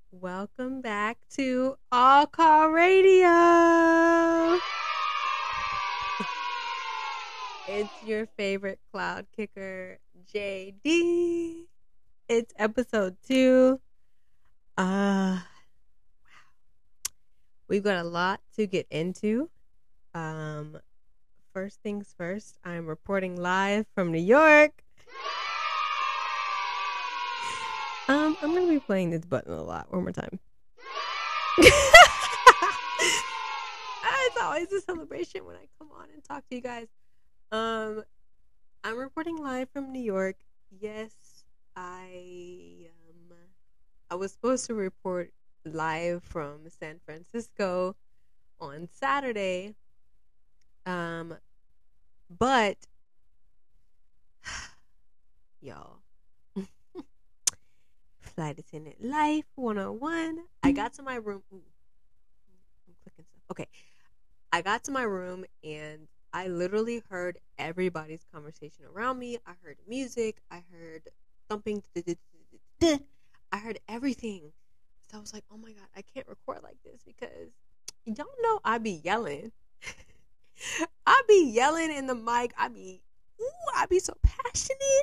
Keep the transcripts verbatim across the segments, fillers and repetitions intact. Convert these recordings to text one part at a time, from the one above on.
Welcome back to All Call Radio. It's your favorite cloud kicker, J D. It's episode two. Uh, we've got a lot to get into. Um, first things first, I'm reporting live from New York. Um, I'm going to be playing this button a lot. One more time. It's always a celebration when I come on and talk to you guys. Um, I'm reporting live from New York. Yes, I um, I was supposed to report live from San Francisco on Saturday. Um, but y'all, flight attendant life one oh one. I got to my room. Ooh, I'm clicking stuff. Okay, I got to my room and I literally heard everybody's conversation around me. I heard music. I heard thumping. I heard everything. So I was like, oh my God, I can't record like this because y'all know I be yelling. I be yelling in the mic. I be, ooh, I be so passionate.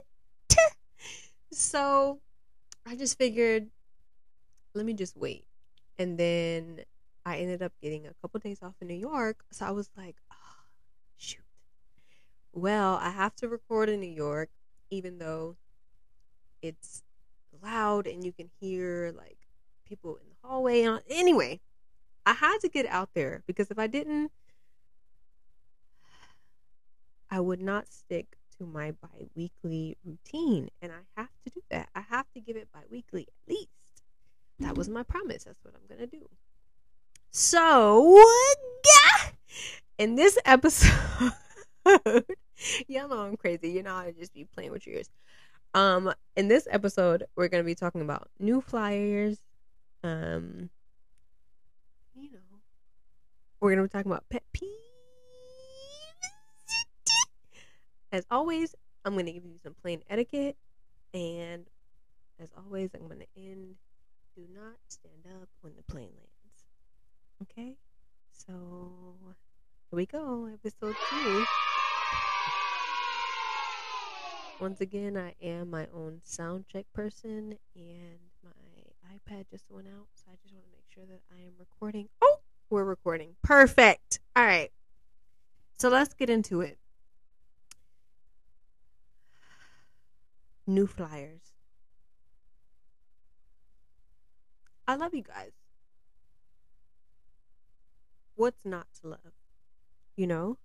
So I just figured, let me just wait. And then I ended up getting a couple days off in New York. So I was like, oh, shoot. Well, I have to record in New York, even though it's loud and you can hear like people in the hallway. Anyway, I had to get out there because if I didn't, I would not stick to my bi-weekly routine. And I have to do that. I have to give it bi-weekly at least. That was my promise. That's what I'm going to do. So, in this episode, y'all know I'm crazy. You know how to just be playing with your ears. Um, in this episode, we're going to be talking about new flyers. Um, you know, we're going to be talking about pet peeves. As always, I'm going to give you some plane etiquette. And as always, I'm going to end, do not stand up when the plane lands. Okay? So, here we go. Episode two. Once again, I am my own sound check person. And my iPad just went out. So I just want to make sure that I am recording. Oh! We're recording. Perfect. All right. So let's get into it. New flyers. I love you guys. What's not to love? You know?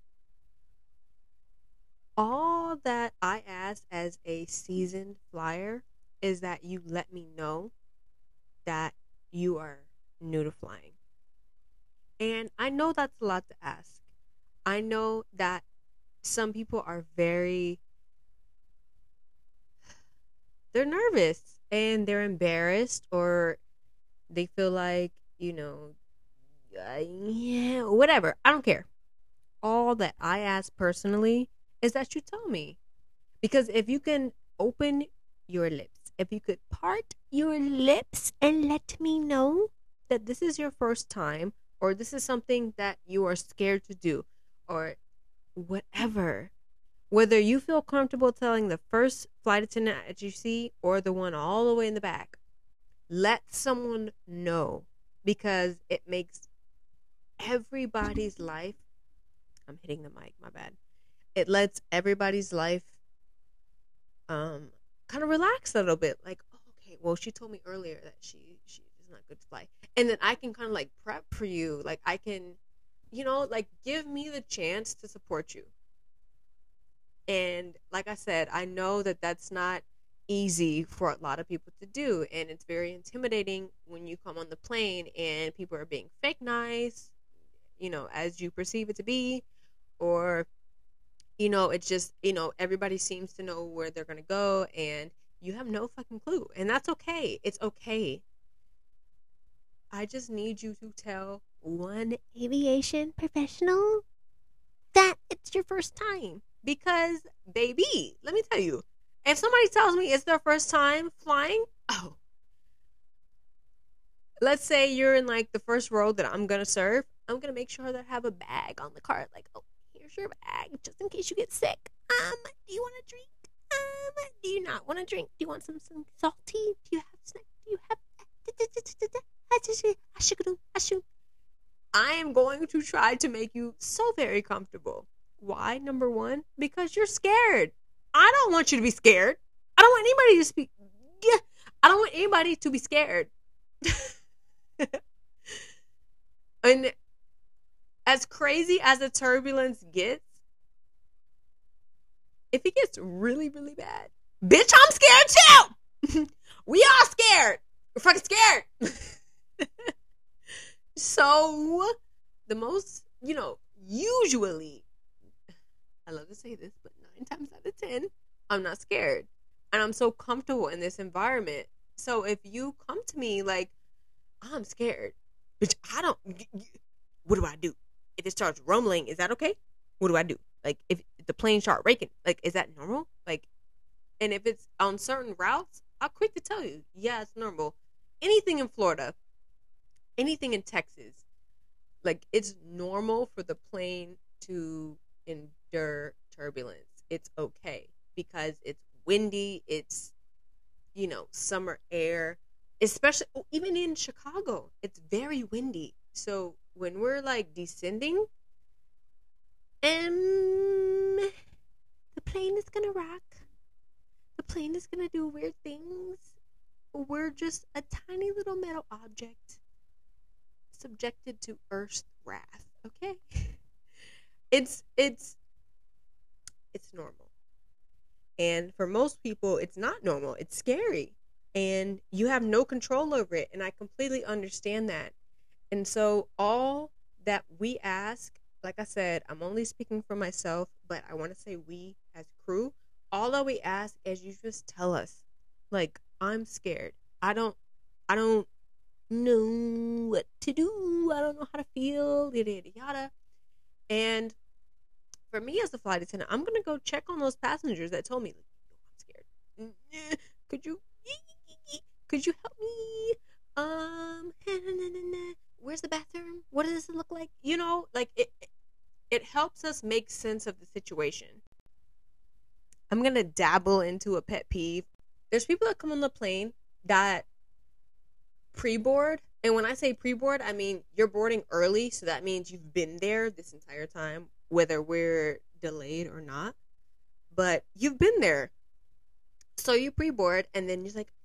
All that I ask as a seasoned flyer is that you let me know that you are new to flying. And I know that's a lot to ask. I know that some people are very, they're nervous and they're embarrassed or they feel like, you know, uh, yeah, whatever. I don't care. All that I ask personally is that you tell me. Because if you can open your lips, if you could part your lips and let me know that this is your first time or this is something that you are scared to do or whatever, whether you feel comfortable telling the first flight attendant that you see or the one all the way in the back, let someone know because it makes everybody's life, I'm hitting the mic, my bad. It lets everybody's life um kind of relax a little bit. Like, oh, okay, well, she told me earlier that she she is not good to fly. And then I can kind of like prep for you. Like I can, you know, like give me the chance to support you. And like I said, I know that that's not easy for a lot of people to do. And it's very intimidating when you come on the plane and people are being fake nice, you know, as you perceive it to be, or, you know, it's just, you know, everybody seems to know where they're going to go and you have no fucking clue. And that's okay. It's okay. I just need you to tell one aviation professional that it's your first time. Because, baby, let me tell you, if somebody tells me it's their first time flying, oh, let's say you're in like the first row that I'm gonna serve. I'm gonna make sure that I have a bag on the cart. Like, oh, here's your bag, just in case you get sick. Um, do you want a drink? Um, do you not want a drink? Do you want some some salty? Do you have snack? Do you have? I am going to try to make you so very comfortable. Why? Number one, because you're scared. I don't want you to be scared. I don't want anybody to speak. Yeah, I don't want anybody to be scared. And as crazy as the turbulence gets, if it gets really, really bad, bitch, I'm scared too. We all scared. We're fucking scared. So, the most, you know, usually, I love to say this, but nine times out of ten, I'm not scared. And I'm so comfortable in this environment. So, if you come to me like, I'm scared, bitch, I don't, what do I do? If it starts rumbling, is that okay? What do I do? Like, if the plane start raking, like, is that normal? Like, and if it's on certain routes, I'll quick to tell you, yeah, it's normal. Anything in Florida, anything in Texas, like, it's normal for the plane to endure turbulence. It's okay because it's windy. It's, you know, summer air, especially oh, even in Chicago, it's very windy. So when we're like descending, um, the plane is gonna rock. The plane is gonna do weird things. We're just a tiny little metal object subjected to Earth's wrath. Okay, it's it's it's normal, and for most people, it's not normal. It's scary, and you have no control over it. And I completely understand that. And so, all that we ask, like I said, I'm only speaking for myself, but I want to say we as crew. All that we ask is you just tell us, like, I'm scared. I don't, I don't know what to do. I don't know how to feel. Yada yada yada. And for me as the flight attendant, I'm gonna go check on those passengers that told me, like, I'm scared. Could you, could you help me? Um, where's the bathroom? What does it look like? You know, like it. It helps us make sense of the situation. I'm gonna dabble into a pet peeve. There's people that come on the plane that pre-board, and when I say pre-board, I mean you're boarding early, so that means you've been there this entire time, whether we're delayed or not. But you've been there, so you pre-board, and then you're like,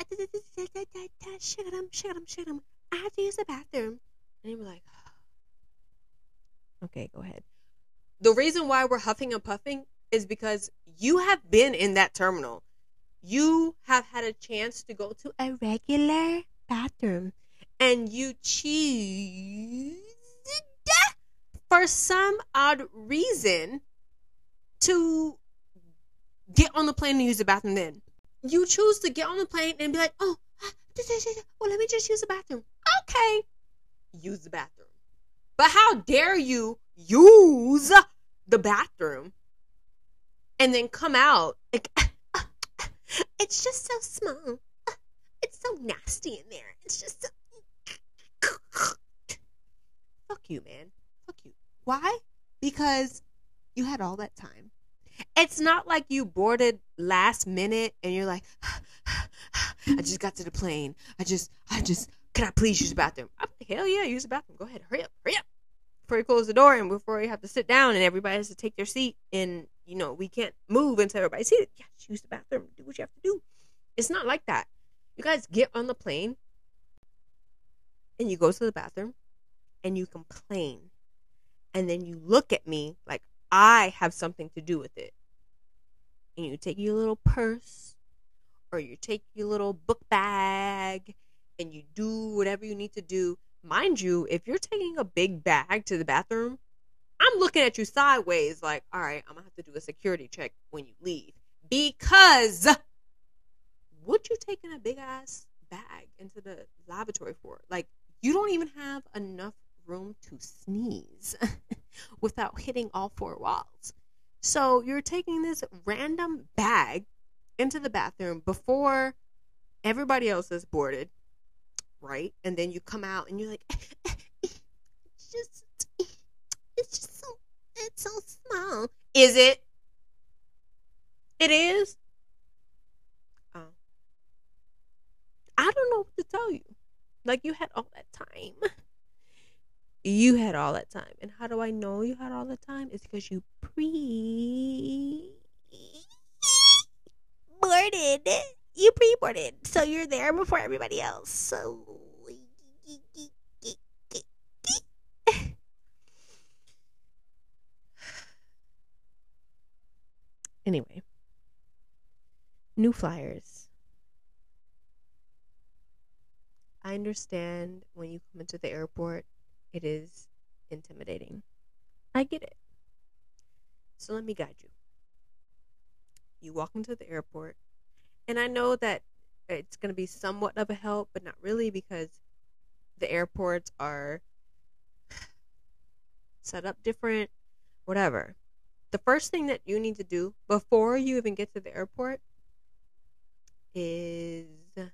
shut him, shut him, shut him. I have to use the bathroom, and you're like, okay, go ahead. The reason why we're huffing and puffing is because you have been in that terminal. You have had a chance to go to a regular bathroom, and you choose for some odd reason to get on the plane and use the bathroom. Then you choose to get on the plane and be like, oh, well, let me just use the bathroom. Okay, use the bathroom. But how dare you use the bathroom and then come out like, it's just so small. It's so nasty in there. It's just so... Fuck you, man. Fuck you. Why? Because you had all that time. It's not like you boarded last minute and you're like, I just got to the plane. I just, I just, can I please use the bathroom? I'm like, hell yeah, use the bathroom. Go ahead. Hurry up. Hurry up. Before you close the door and before you have to sit down and everybody has to take their seat and, you know, we can't move until everybody's seated. Yeah, just use the bathroom. Do what you have to do. It's not like that. You guys get on the plane and you go to the bathroom and you complain. And then you look at me like I have something to do with it. And you take your little purse or you take your little book bag and you do whatever you need to do. Mind you, if you're taking a big bag to the bathroom, I'm looking at you sideways like, all right, I'm going to have to do a security check when you leave. Because what you taking a big ass bag into the lavatory for? Like, you don't even have enough room to sneeze without hitting all four walls. So you're taking this random bag into the bathroom before everybody else is boarded. right? And then you come out and you're like, it's just, it's just so, it's so small. Is it? It is? Oh. I don't know what to tell you. Like, you had all that time. You had all that time. And how do I know you had all the time? It's because you pre boarded. You pre boarded. So you're there before everybody else. So. Anyway. New flyers. I understand when you come into the airport, it is intimidating. I get it. So let me guide you. You walk into the airport, and I know that it's going to be somewhat of a help, but not really, because the airports are set up different, whatever. The first thing that you need to do before you even get to the airport is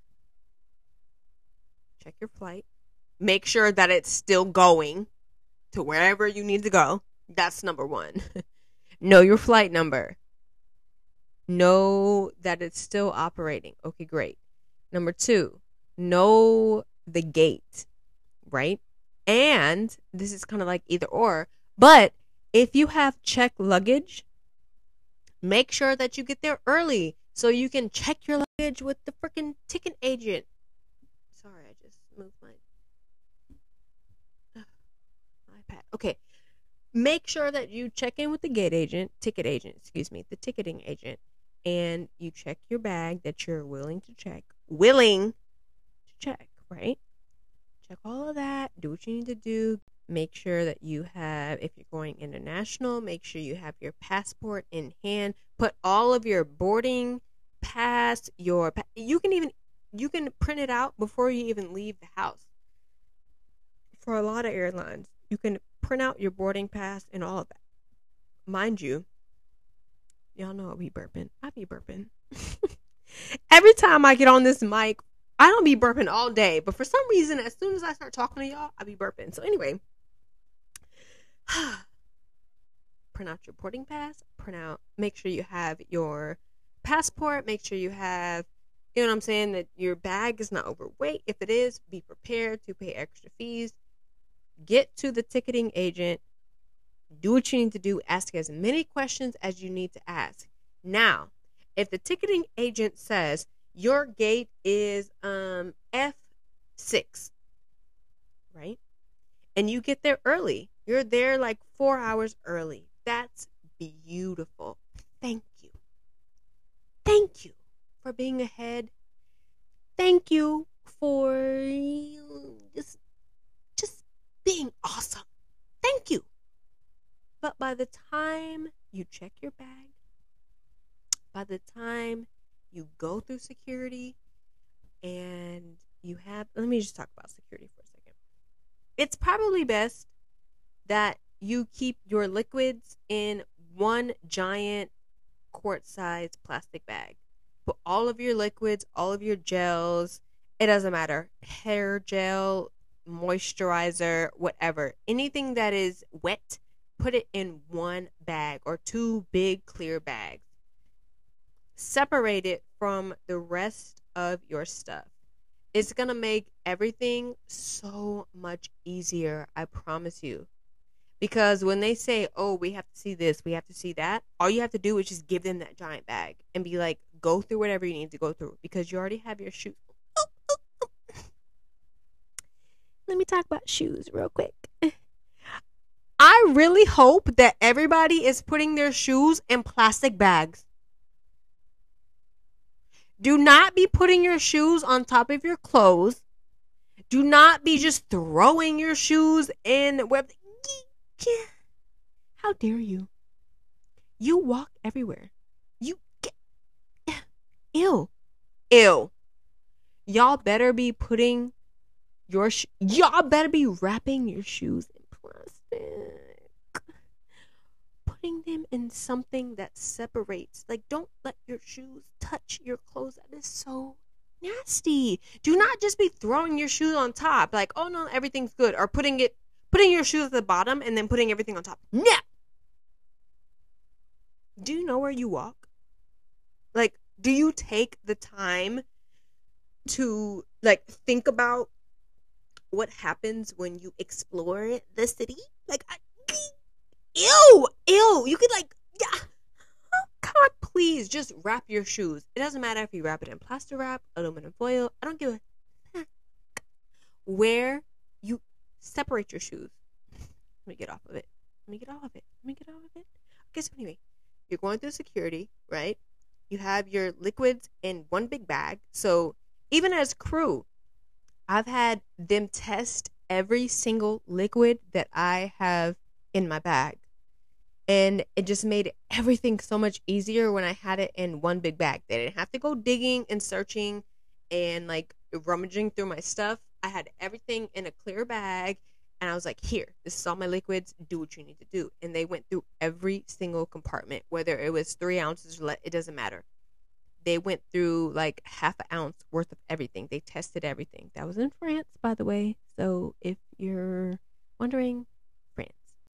check your flight. Make sure that it's still going to wherever you need to go. That's number one. Know your flight number. Know that it's still operating. Okay, great. Number two, know the gate, right? And this is kind of like either or, but if you have checked luggage, make sure that you get there early so you can check your luggage with the freaking ticket agent. Sorry, I just moved my uh, iPad. Okay. Make sure that you check in with the gate agent, ticket agent, excuse me, the ticketing agent, and you check your bag that you're willing to check. Willing to check, right? Check all of that. Do what you need to do. Make sure that you have, if you're going international, make sure you have your passport in hand. Put all of your boarding pass, your, you can even, you can print it out before you even leave the house. For a lot of airlines, you can print out your boarding pass and all of that. Mind you, y'all know I be burping. I be burping. Every time I get on this mic, I don't be burping all day, but for some reason, as soon as I start talking to y'all, I be burping. So anyway, print out your boarding pass, print out, make sure you have your passport, make sure you have, you know what I'm saying, that your bag is not overweight. If it is, be prepared to pay extra fees. Get to the ticketing agent. Do what you need to do. Ask as many questions as you need to ask. Now, if the ticketing agent says your gate is um F six, right? And you get there early. You're there like four hours early. That's beautiful. Thank you. Thank you for being ahead. Thank you for just, just being awesome. Thank you. But by the time you check your bag, by the time you go through security and you have, let me just talk about security for a second. It's probably best that you keep your liquids in one giant quart-sized plastic bag. Put all of your liquids, all of your gels, it doesn't matter, hair gel, moisturizer, whatever. Anything that is wet, put it in one bag or two big clear bags. Separate it from the rest of your stuff. It's going to make everything so much easier, I promise you. Because when they say, oh, we have to see this, we have to see that, all you have to do is just give them that giant bag and be like, go through whatever you need to go through because you already have your shoes. Oh, oh, oh. Let me talk about shoes real quick. I really hope that everybody is putting their shoes in plastic bags. Do not be putting your shoes on top of your clothes. Do not be just throwing your shoes in where. How dare you? You walk everywhere. You get. Ew. Ew. Y'all better be putting your. Sh- y'all better be wrapping your shoes in plastic. Putting them in something that separates. Like, don't let your shoes touch your clothes. That is so nasty. Do not just be throwing your shoes on top. Like, oh no, everything's good. Or putting it, putting your shoes at the bottom and then putting everything on top. No. Do you know where you walk? Like, do you take the time to, like, think about what happens when you explore the city? Like, I, ew, ew. You could, like, yeah. Oh, God, please, just wrap your shoes. It doesn't matter if you wrap it in plaster wrap, aluminum foil. I don't give a heck. Where you separate your shoes. Let me get off of it. Let me get off of it. Let me get off of it. Okay, so anyway, you're going through security, right? You have your liquids in one big bag. So even as crew, I've had them test every single liquid that I have in my bag. And it just made everything so much easier when I had it in one big bag. They didn't have to go digging and searching and like rummaging through my stuff. I had everything in a clear bag. And I was like, here, this is all my liquids. Do what you need to do. And they went through every single compartment, whether it was three ounces or less, it doesn't matter. They went through like half an ounce worth of everything. They tested everything. That was in France, by the way. So if you're wondering, France.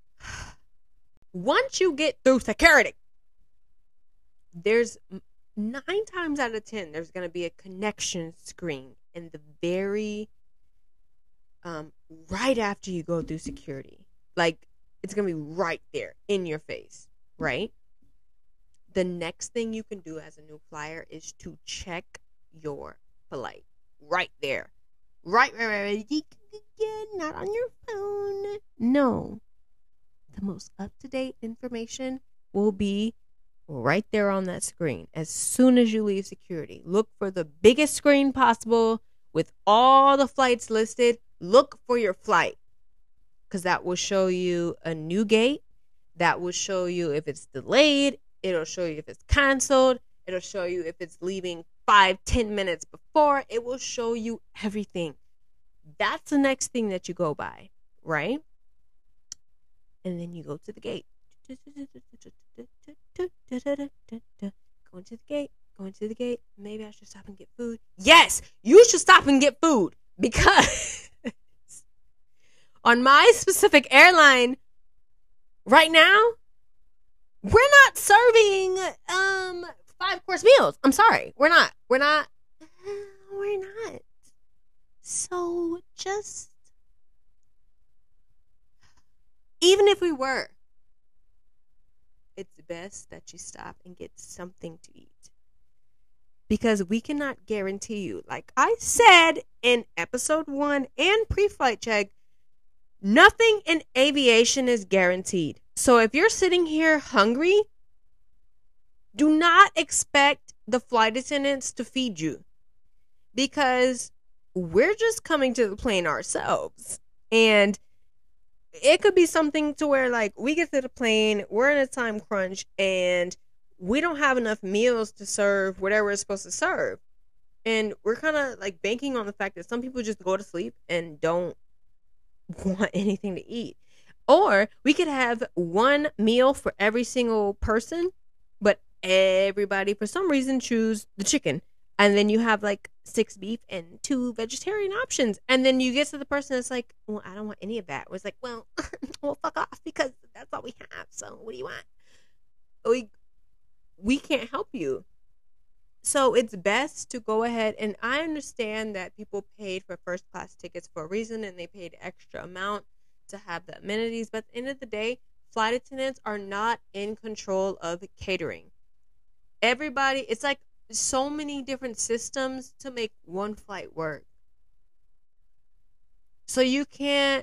Once you get through security, there's nine times out of ten, there's going to be a connection screen in the very Um, right after you go through security. Like, it's going to be right there in your face, right? The next thing you can do as a new flyer is to check your flight. Right there. Right, right, right, right. Not on your phone. No. The most up-to-date information will be right there on that screen as soon as you leave security. Look for the biggest screen possible with all the flights listed. Look for your flight, because that will show you a new gate. That will show you if it's delayed. It'll show you if it's canceled. It'll show you if it's leaving five, ten minutes before. It will show you everything. That's the next thing that you go by, right? And then you go to the gate. Going to the gate. Going to the gate. Maybe I should stop and get food. Yes, you should stop and get food. Because on my specific airline right now, we're not serving um five course meals. I'm sorry. We're not. We're not. We're not. So just, even if we were, it's best that you stop and get something to eat. Because we cannot guarantee you, like I said in episode one and pre-flight check, nothing in aviation is guaranteed. So if you're sitting here hungry, do not expect the flight attendants to feed you. Because we're just coming to the plane ourselves. And it could be something to where, like, we get to the plane, we're in a time crunch, and we don't have enough meals to serve whatever we're supposed to serve. And we're kind of like banking on the fact that some people just go to sleep and don't want anything to eat. Or we could have one meal for every single person, but everybody for some reason choose the chicken. And then you have like six beef and two vegetarian options. And then you get to the person that's like, well, I don't want any of that. It's like, well, well, fuck off, because that's all we have. So what do you want? We we can't help you. So it's best to go ahead, and I understand that people paid for first class tickets for a reason, and they paid extra amount to have the amenities. But at the end of the day, flight attendants are not in control of catering. Everybody, it's like so many different systems to make one flight work. So you can't,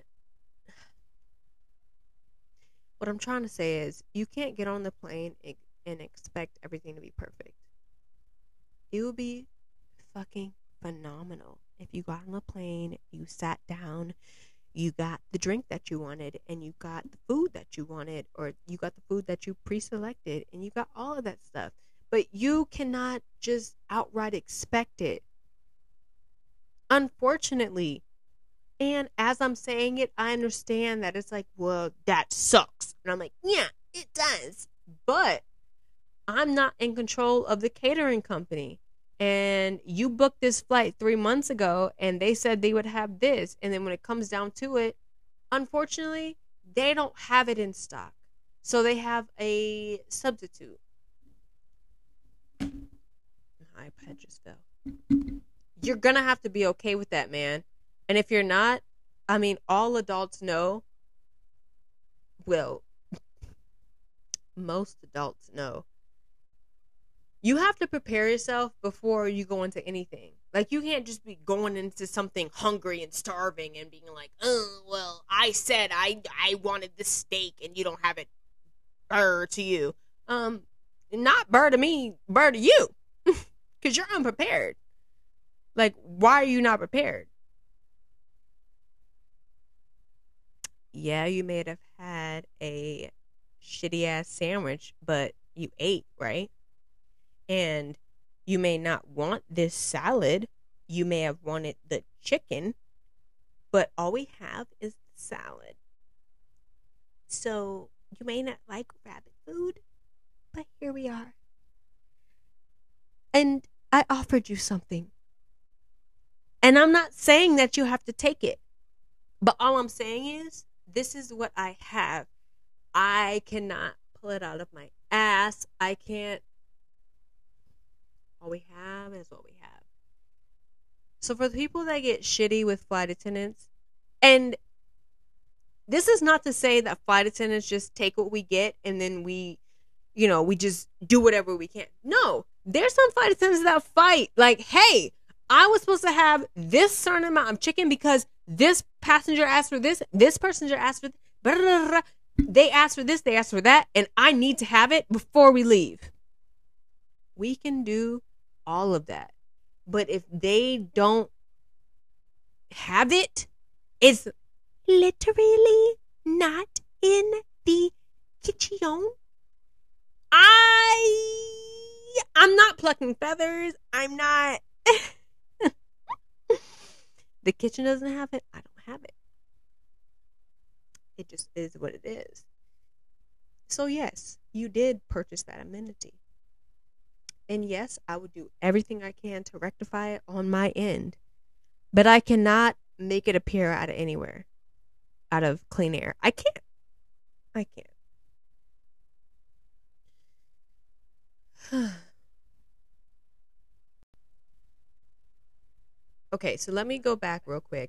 what I'm trying to say is, you can't get on the plane and, and expect everything to be perfect. It would be fucking phenomenal if you got on the plane, you sat down, you got the drink that you wanted, and you got the food that you wanted, or you got the food that you pre-selected, and you got all of that stuff. But you cannot just outright expect it. Unfortunately. And as I'm saying it, I understand that it's like, well, that sucks. And I'm like, yeah, it does. But I'm not in control of the catering company. and you booked this flight three months ago and they said they would have this, and then when it comes down to it, unfortunately they don't have it in stock, so they have a substitute. My iPad just fell. You're gonna have to be okay with that, man. And if you're not, I mean, all adults know, well, most adults know, you have to prepare yourself before you go into anything. Like, you can't just be going into something hungry and starving and being like, oh, well, I said I I wanted this steak and you don't have it. Burr to you. Um, not burr to me, burr to you. Because you're unprepared. Like, why are you not prepared? Yeah, you may have had a shitty ass sandwich, but you ate, right? And you may not want this salad. You may have wanted the chicken, but all we have is the salad. So you may not like rabbit food, but here we are. And I offered you something. And I'm not saying that you have to take it. But all I'm saying is, this is what I have. I cannot pull it out of my ass. I can't. All we have is what we have. So for the people that get shitty with flight attendants, and this is not to say that flight attendants just take what we get and then we, you know, we just do whatever we can. No, there's some flight attendants that fight. Like, hey, I was supposed to have this certain amount of chicken because this passenger asked for this, this passenger asked for this, blah, blah, blah. They asked for this, they asked for that, and I need to have it before we leave. We can do all of that. But if they don't have it, it's literally not in the kitchen. I, I'm not plucking feathers. I'm not. The kitchen doesn't have it. I don't have it. It just is what it is. So yes, you did purchase that amenity. And yes, I would do everything I can to rectify it on my end. But I cannot make it appear out of anywhere. Out of clean air. I can't. I can't. Okay, so let me go back real quick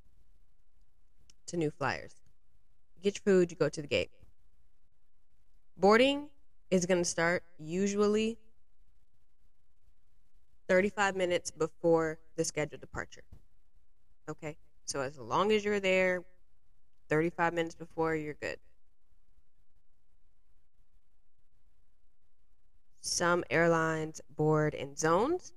to new flyers. Get your food, you go to the gate. Boarding is going to start usually thirty-five minutes before the scheduled departure. Okay, so as long as you're there thirty-five minutes before, you're good. Some airlines board in zones.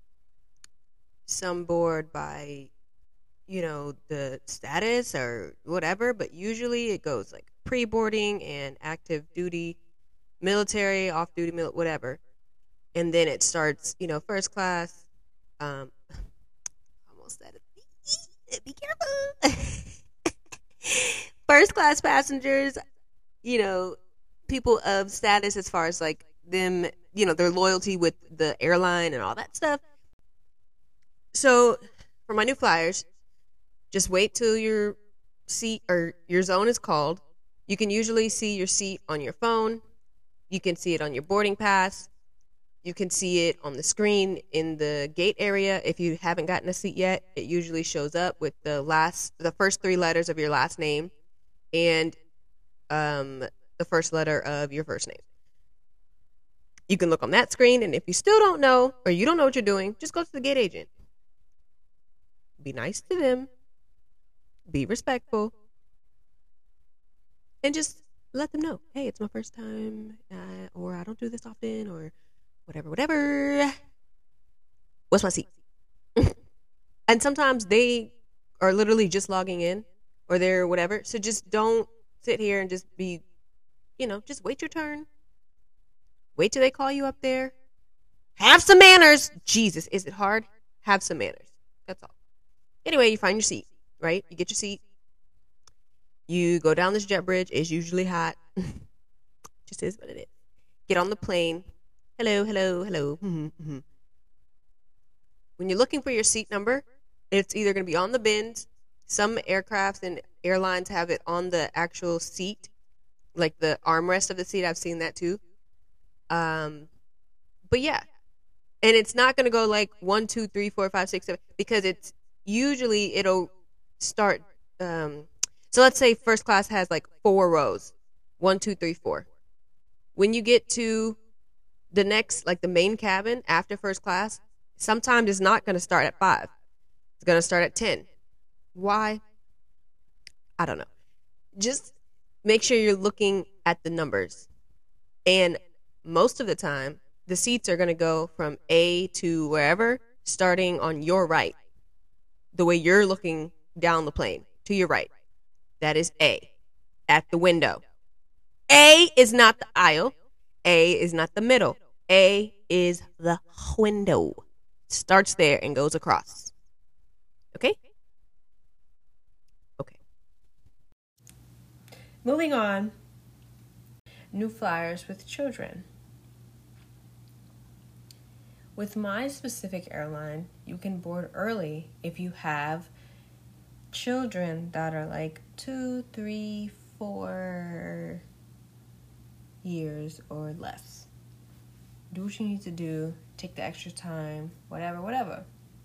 Some board by, you know, the status or whatever, but usually it goes like pre-boarding and active duty, military, off-duty, mil- whatever. And then it starts, you know, first class. Um, almost said it. Be careful. First class passengers, you know, people of status as far as like them, you know, their loyalty with the airline and all that stuff. So for my new flyers, just wait till your seat or your zone is called. You can usually see your seat on your phone. You can see it on your boarding pass. You can see it on the screen in the gate area. If you haven't gotten a seat yet, it usually shows up with the last, the first three letters of your last name and um, the first letter of your first name. You can look on that screen, and if you still don't know or you don't know what you're doing, just go to the gate agent. Be nice to them. Be respectful. And just let them know, hey, it's my first time, uh, or I don't do this often, or whatever, whatever. What's my seat? And sometimes they are literally just logging in, or they're whatever. So just don't sit here and just be, you know, just wait your turn. Wait till they call you up there. Have some manners. Jesus, is it hard? Have some manners. That's all. Anyway, you find your seat, right? You get your seat. You go down this jet bridge. It's usually hot. Just is what it is. Get on the plane. Hello, hello, hello. Mm-hmm, mm-hmm. when you're looking for your seat number, it's either going to be on the bins. Some aircrafts and airlines have it on the actual seat, like the armrest of the seat. I've seen that too. Um, but yeah, and it's not going to go like one, two, three, four, five, six, seven, because it's usually it'll start. Um, so let's say first class has like four rows, one, two, three, four. When you get to the next, like the main cabin after first class, sometimes it's not going to start at five. It's going to start at ten. Why? I don't know. Just make sure you're looking at the numbers. And most of the time, the seats are going to go from A to wherever, starting on your right. The way you're looking down the plane, to your right. That is A, at the window. A is not the aisle. A is not the middle. A is the window. Starts there and goes across. Okay? Okay. Moving on. New flyers with children. With my specific airline, you can board early if you have children that are like two, three, four years or less. Do what you need to do. Take the extra time. Whatever, whatever.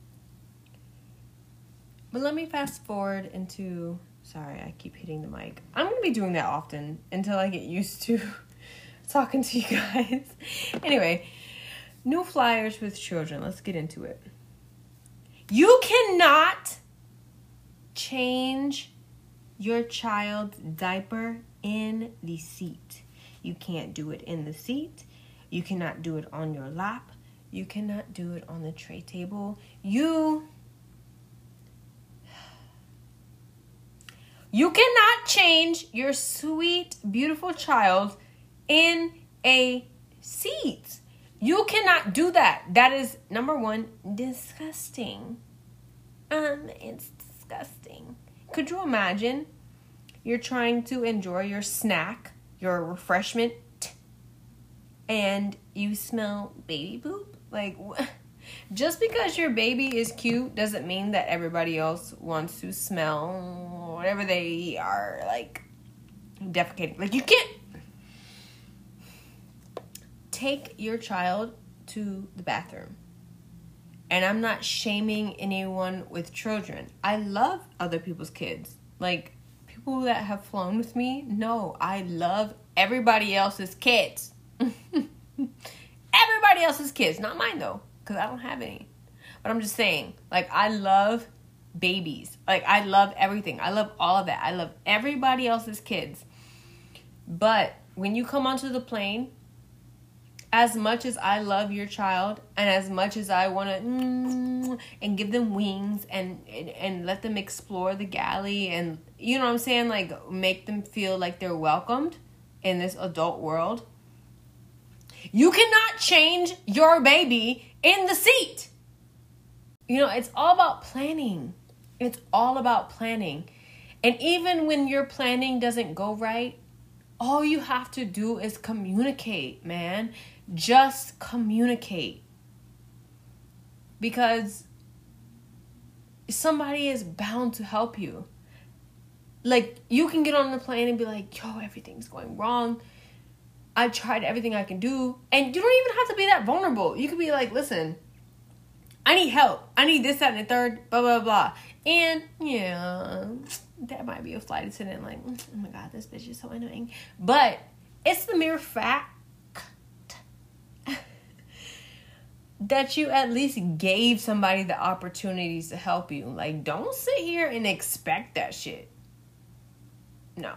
But let me fast forward into... Sorry, I keep hitting the mic. I'm going to be doing that often until I get used to talking to you guys. Anyway, new flyers with children. Let's get into it. You cannot change your child's diaper in the seat. You can't do it in the seat. You cannot do it on your lap. You cannot do it on the tray table. You... You cannot change your sweet, beautiful child in a seat. You cannot do that. That is, number one, disgusting. Um, it's disgusting. Could you imagine you're trying to enjoy your snack, your refreshment, and you smell baby poop? Like, just because your baby is cute doesn't mean that everybody else wants to smell whatever they are, like, defecating. Like, you can't take your child to the bathroom. And I'm not shaming anyone with children. I love other people's kids. Like, people that have flown with me, no, I love everybody else's kids. Everybody else's kids. Not mine, though, because I don't have any. But I'm just saying, like, I love babies. Like, I love everything. I love all of that. I love everybody else's kids. But when you come onto the plane, as much as I love your child and as much as I want to mm, and give them wings and, and and let them explore the galley and, you know what I'm saying, like, make them feel like they're welcomed in this adult world, you cannot change your baby in the seat. You know, it's all about planning. It's all about planning. And even when your planning doesn't go right, all you have to do is communicate, man. Just communicate. Because somebody is bound to help you. Like, you can get on the plane and be like, yo, everything's going wrong. I tried everything I can do. And you don't even have to be that vulnerable. You could be like, listen, I need help. I need this, that, and the third, blah, blah, blah. And, yeah, that might be a flight attendant like, oh my God, this bitch is so annoying. But it's the mere fact that you at least gave somebody the opportunities to help you. Like, don't sit here and expect that shit. No.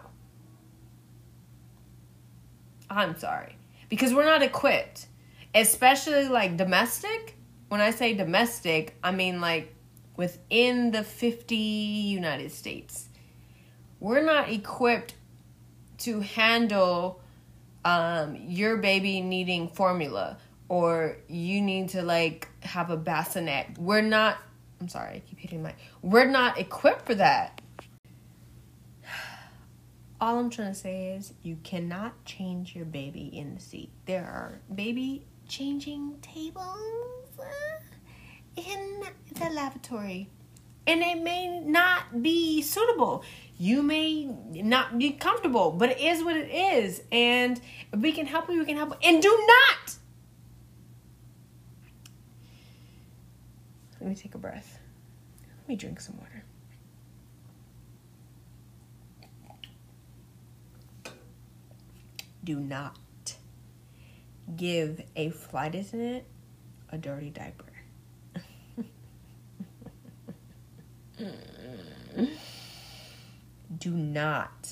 I'm sorry. Because we're not equipped. Especially, like, domestic. When I say domestic, I mean, like, within the fifty United States. We're not equipped to handle um, your baby needing formula. Or you need to, like, have a bassinet. We're not... I'm sorry, I keep hitting my... We're not equipped for that. All I'm trying to say is you cannot change your baby in the seat. There are baby changing tables. in the lavatory. And it may not be suitable. You may not be comfortable, but it is what it is. And if we can help you, we can help you. And do not. Let me take a breath. Let me drink some water. Do not give a flight attendant a dirty diaper. Do not.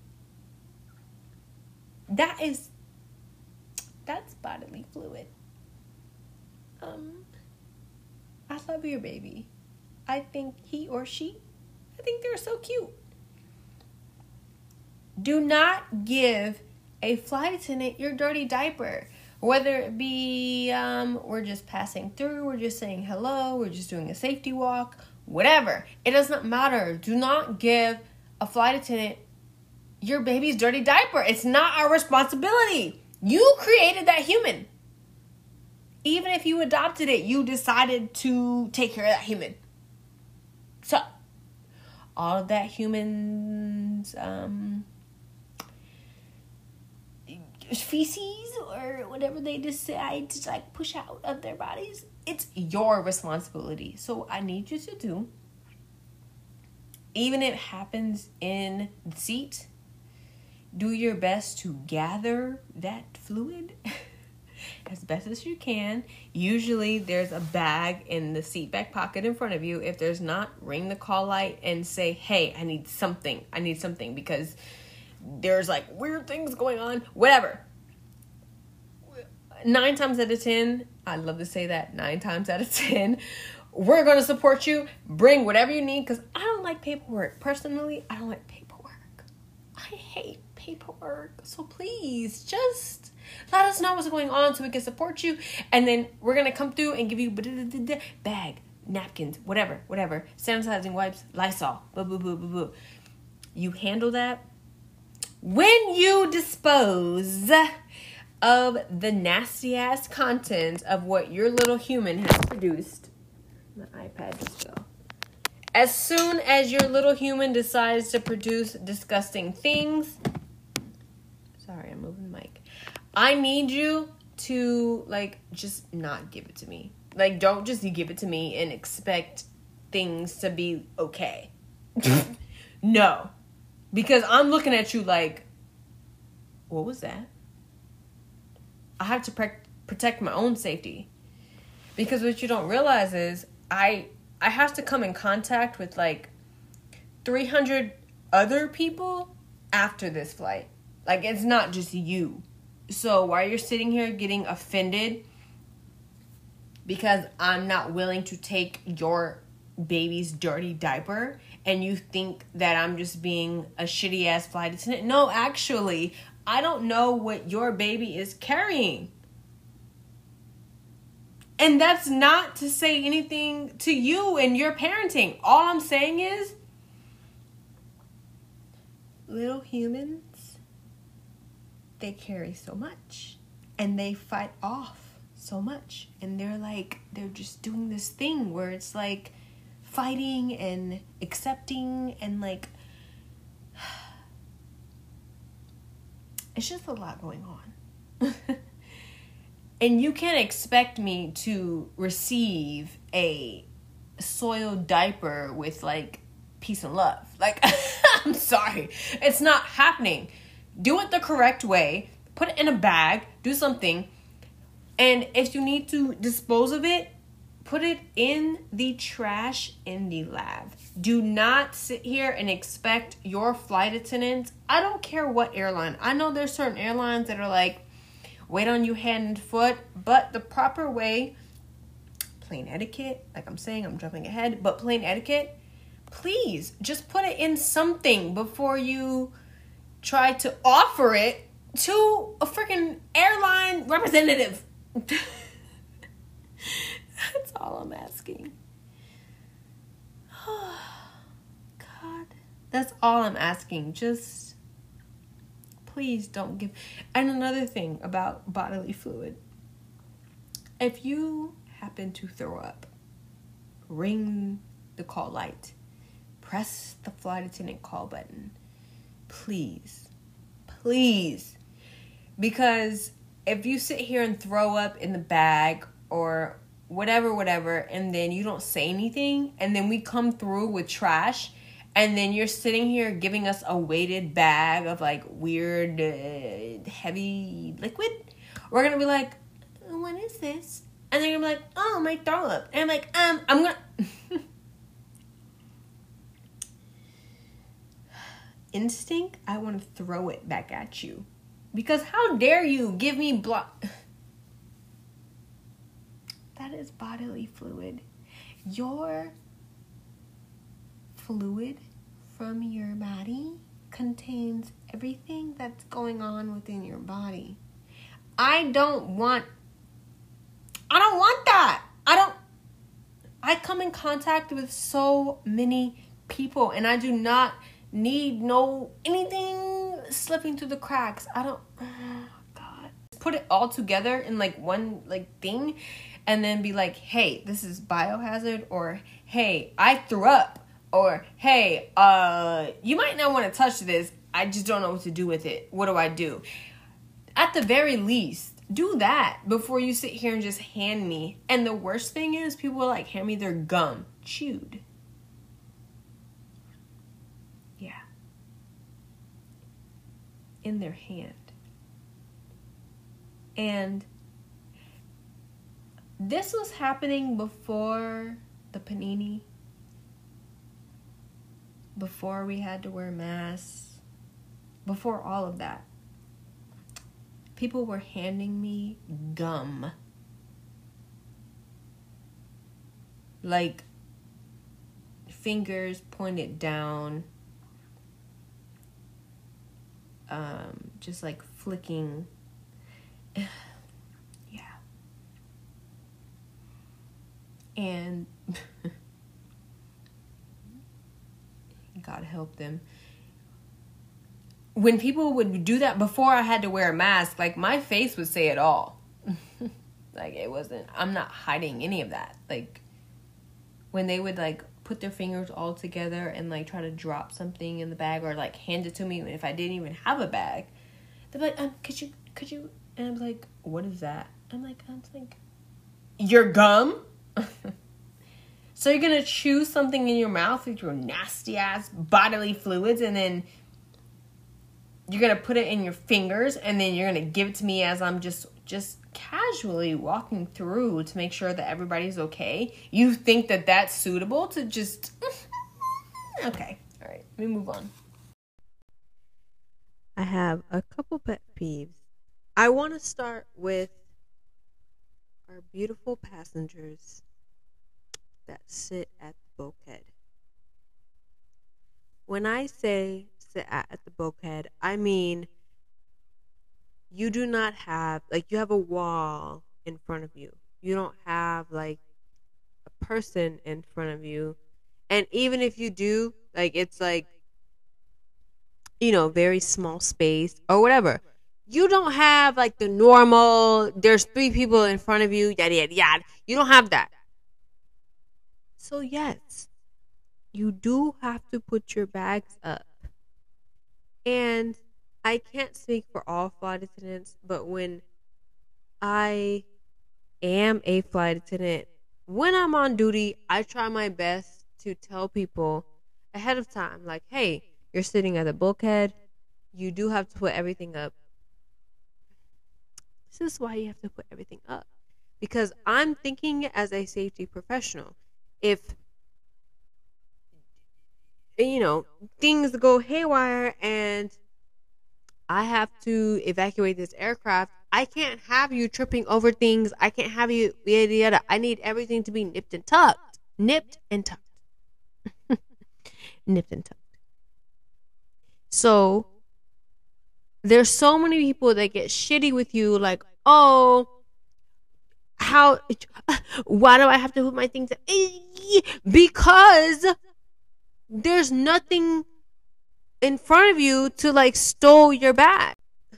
That is, that's bodily fluid. Um, I love your baby. I think he or she, I think they're so cute. Do not give a flight attendant your dirty diaper. Whether it be um, we're just passing through, we're just saying hello, we're just doing a safety walk, whatever. It does not matter. Do not give a flight attendant your baby's dirty diaper. It's not our responsibility. You created that human. Even if you adopted it, you decided to take care of that human. So, all of that human's um, feces or whatever they decide to like push out of their bodies, it's your responsibility. So I need you to do, even if it happens in the seat, do your best to gather that fluid as best as you can. Usually there's a bag in the seat back pocket in front of you. If there's not, ring the call light and say, hey, I need something. I need something because there's like weird things going on, whatever. Nine times out of ten, I love to say that, nine times out of ten, we're going to support you. Bring whatever you need because I don't like paperwork. Personally, I don't like paperwork. I hate paperwork. So please, just let us know what's going on so we can support you. And then we're going to come through and give you bag, napkins, whatever, whatever. Sanitizing wipes, Lysol, boo, boo, boo, boo, boo. You handle that. When you dispose of the nasty ass content of what your little human has produced, my iPad just fell. As soon as your little human decides to produce disgusting things, sorry, I'm moving the mic. I need you to like just not give it to me. Like, don't just give it to me and expect things to be okay. No. Because I'm looking at you like, what was that? I have to pre- protect my own safety. Because what you don't realize is I I have to come in contact with like three hundred other people after this flight. Like, it's not just you. So while you're sitting here getting offended because I'm not willing to take your baby's dirty diaper and you think that I'm just being a shitty ass flight attendant. No, actually, I don't know what your baby is carrying. And that's not to say anything to you and your parenting. All I'm saying is, little humans, they carry so much and they fight off so much. And they're like, they're just doing this thing where it's like fighting and accepting and like, it's just a lot going on. And you can't expect me to receive a soiled diaper with like peace and love. Like, I'm sorry. It's not happening. Do it the correct way. Put it in a bag. Do something. And if you need to dispose of it, put it in the trash in the lab. Do not sit here and expect your flight attendants. I don't care what airline. I know there's certain airlines that are like, wait on you hand and foot. But the proper way, plain etiquette, like I'm saying, I'm jumping ahead, but plain etiquette, please just put it in something before you try to offer it to a freaking airline representative. That's all I'm asking. Oh, God. That's all I'm asking. Just please don't give. And another thing about bodily fluid. If you happen to throw up ring the call light. Press the flight attendant call button. Please. Please. Because if you sit here and throw up in the bag or whatever, whatever, and then you don't say anything, and then we come through with trash, and then you're sitting here giving us a weighted bag of like weird, uh, heavy liquid, we're going to be like, what is this? And they're going to be like, oh, my throw up. And I'm like, um, I'm going to... Instinct, I want to throw it back at you. Because how dare you give me block... That is bodily fluid. Your fluid from your body contains everything that's going on within your body. I don't want... I don't want that. I don't... I come in contact with so many people, and I do not need no anything slipping through the cracks. I don't... Oh, God. Put it all together in like one like thing, and then be like, hey, this is biohazard, or hey, I threw up, or hey, uh, you might not want to touch this. I just don't know what to do with it. What do I do? At the very least, do that before you sit here and just hand me. And the worst thing is, people will like hand me their gum chewed. Yeah. In their hand. And this was happening before the panini. Before we had to wear masks. Before all of that. People were handing me gum. Like, fingers pointed down. Um, just like flicking. Yeah. And God help them. When people would do that before I had to wear a mask, like, my face would say it all. Like, it wasn't, I'm not hiding any of that. Like, when they would, like, put their fingers all together and, like, try to drop something in the bag or, like, hand it to me if I didn't even have a bag, they're like, um, could you, could you, and I'm like, what is that? I'm like, I'm like, your gum? So you're going to chew something in your mouth with your nasty-ass bodily fluids, and then you're going to put it in your fingers, and then you're going to give it to me as I'm just just casually walking through to make sure that everybody's okay? You think that that's suitable to just... Okay. All right. Let me move on. I have a couple pet peeves. I want to start with our beautiful passengers that sit at the bulkhead. When I say sit at, at the bulkhead, I mean you do not have, like, you have a wall in front of you. You don't have, like, a person in front of you. And even if you do, like, it's like, you know, very small space or whatever. You don't have, like, the normal, there's three people in front of you, yada, yada, yada. You don't have that. So, yes, you do have to put your bags up. And I can't speak for all flight attendants, but when I am a flight attendant, when I'm on duty, I try my best to tell people ahead of time, like, hey, you're sitting at the bulkhead. You do have to put everything up. This is why you have to put everything up. Because I'm thinking as a safety professional, if, you know, things go haywire and I have to evacuate this aircraft, I can't have you tripping over things. I can't have you yada yada. I need everything to be nipped and tucked. Nipped and tucked. Nipped and tucked. So there's so many people that get shitty with you, like, oh, how, why do I have to put my things up? Because there's nothing in front of you to, like, stow your bag.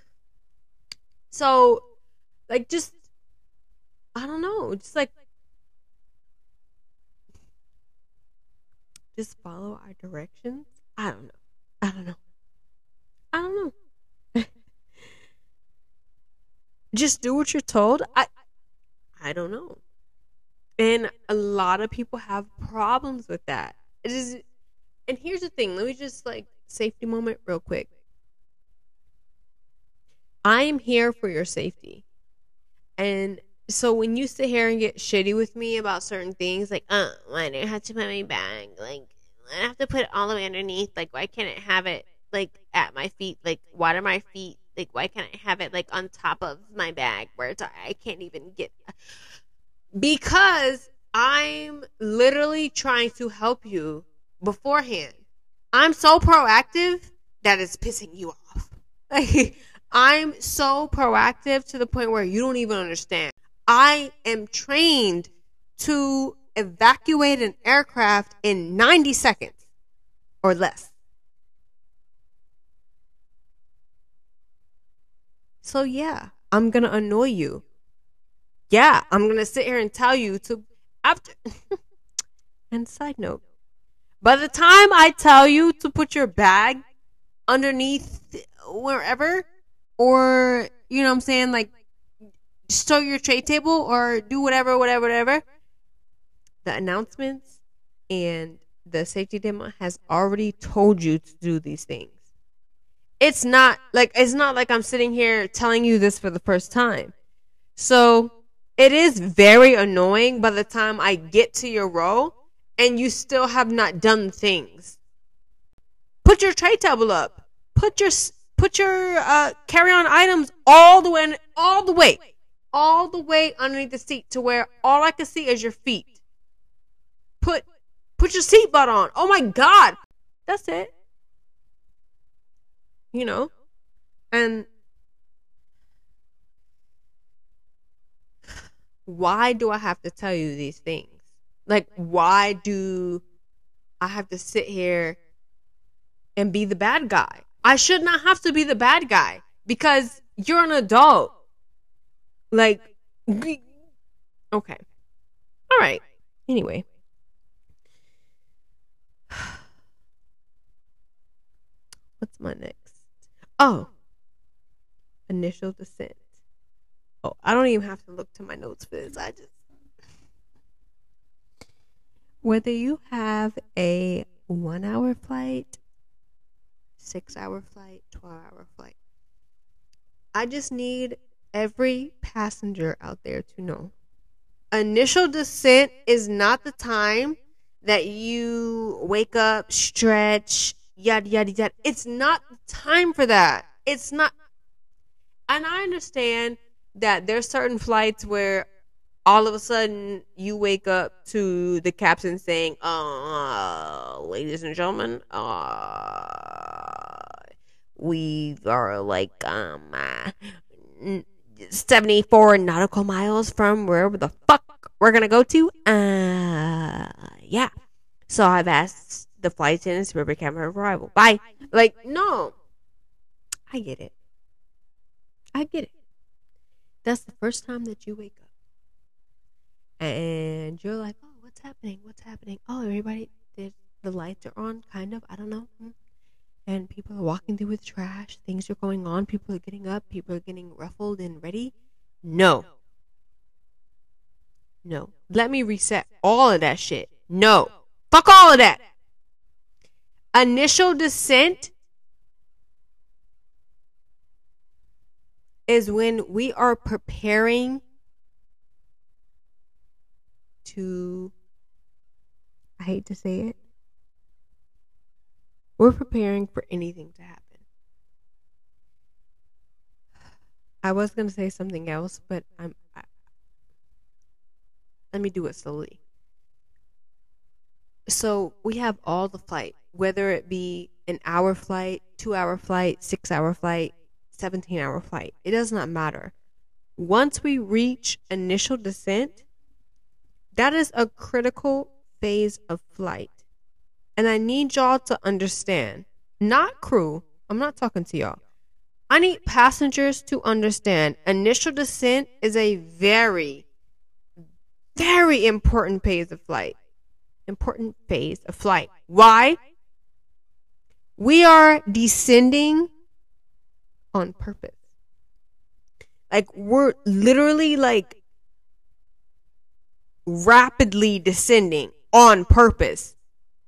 So, like, just, I don't know, just, like, just follow our directions? I don't know. I don't know. I don't know. Just do what you're told? I I don't know. And a lot of people have problems with that. It is, and here's the thing. Let me just like safety moment real quick. I am here for your safety. And so when you sit here and get shitty with me about certain things, like, uh, why do I have to put my bag? Like, I have to put it all the way underneath. Like, why can't it have it like at my feet? Like, why do my feet? Like, why can't I have it like on top of my bag where it's I can't even get? Because I'm literally trying to help you beforehand. I'm so proactive that it's pissing you off. Like, I'm so proactive to the point where you don't even understand. I am trained to evacuate an aircraft in ninety seconds or less. So yeah, I'm going to annoy you. Yeah, I'm going to sit here and tell you to after and side note, by the time I tell you to put your bag underneath wherever, or you know what I'm saying, like stow your tray table or do whatever, whatever, whatever, the announcements and the safety demo has already told you to do these things. It's not like it's not like I'm sitting here telling you this for the first time. So it is very annoying by the time I get to your row and you still have not done things. Put your tray table up. Put your put your uh, carry-on items all the way, all the way, all the way underneath the seat to where all I can see is your feet. Put put your seatbelt on. Oh my God, that's it. You know, and why do I have to tell you these things? Like, why do I have to sit here and be the bad guy? I should not have to be the bad guy because you're an adult. Like, okay. All right. Anyway. What's my next? Oh. Initial descent. Oh, I don't even have to look to my notes for this. I just... Whether you have a one-hour flight, six-hour flight, twelve-hour flight, I just need every passenger out there to know. Initial descent is not the time that you wake up, stretch, yada, yada, yada. It's not the time for that. It's not. And I understand that there's certain flights where all of a sudden you wake up to the captain saying, uh, ladies and gentlemen, uh, we are like, um, uh, seventy-four nautical miles from wherever the fuck we're gonna go to. Uh, yeah. So I've asked the flight attendants to prepare camera arrival. Bye. Like, no. I get it. I get it. That's the first time that you wake up. And you're like, oh, what's happening? What's happening? Oh, everybody, the lights are on, kind of. I don't know. And people are walking through with trash. Things are going on. People are getting up. People are getting ruffled and ready. No. No. Let me reset all of that shit. No. Fuck all of that. Initial descent is when we are preparing to, I hate to say it, we're preparing for anything to happen. I was going to say something else, but I'm, I, let me do it slowly. So we have all the flight, whether it be an hour flight, two hour flight, six hour flight, seventeen hour flight. It does not matter. Once we reach initial descent, that is a critical phase of flight. And I need y'all to understand, not crew, I'm not talking to y'all. I need passengers to understand initial descent is a very, very important phase of flight. important phase of flight. Why? We are descending on purpose. Like, we're literally like rapidly descending on purpose.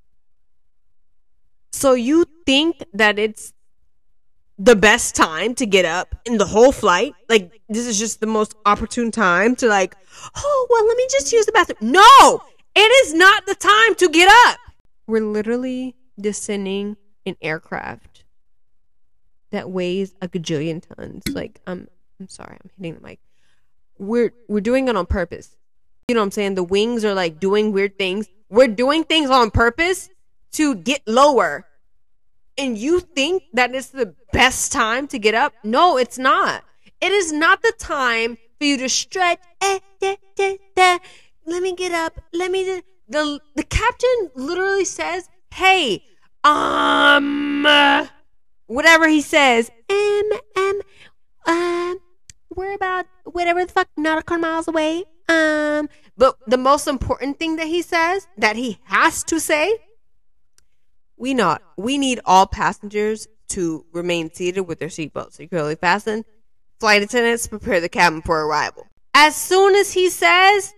So you think that it's the best time to get up in the whole flight? Like, this is just the most opportune time to like, oh, well, let me just use the bathroom. No, it is not the time to get up. We're literally descending an aircraft that weighs a gajillion tons. Like, I'm, I'm sorry, I'm hitting the mic. We're, we're doing it on purpose. You know what I'm saying? The wings are like doing weird things. We're doing things on purpose to get lower. And you think that it's the best time to get up? No, it's not. It is not the time for you to stretch. Eh, da, da, da. Let me get up. Let me. Do. The the captain literally says, "Hey, um, uh, whatever he says, um, um, um, we're about whatever the fuck nautical miles away. Um, but the most important thing that he says, that he has to say." We not. We need all passengers to remain seated with their seatbelts securely fastened. Flight attendants, prepare the cabin for arrival. As soon as he says,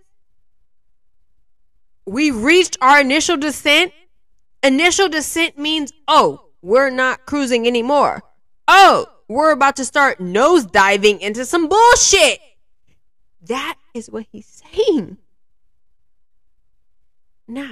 we reached our initial descent. Initial descent means, oh, we're not cruising anymore. Oh, we're about to start nose diving into some bullshit. That is what he's saying. Now,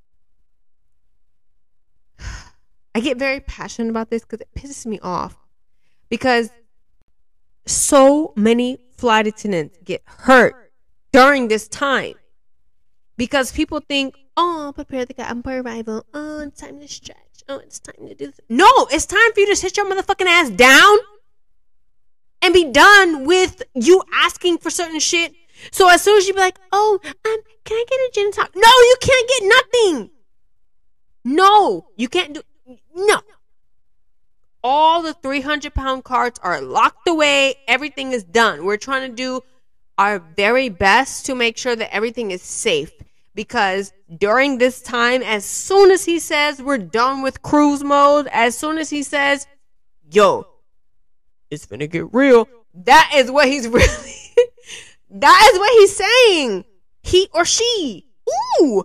I get very passionate about this because it pisses me off. Because so many flight attendants get hurt during this time. Because people think, oh, prepare the cabin for arrival. Oh, it's time to stretch. Oh, it's time to do this. No, it's time for you to sit your motherfucking ass down and be done with you asking for certain shit. So as soon as you be like, oh, um, can I get a gin and tonic? No, you can't get nothing. No, you can't do. No. All the three hundred pound carts are locked away. Everything is done. We're trying to do our very best to make sure that everything is safe. Because during this time, as soon as he says we're done with cruise mode, as soon as he says, yo, it's finna get real, that is what he's really, that is what he's saying. He or she. Ooh.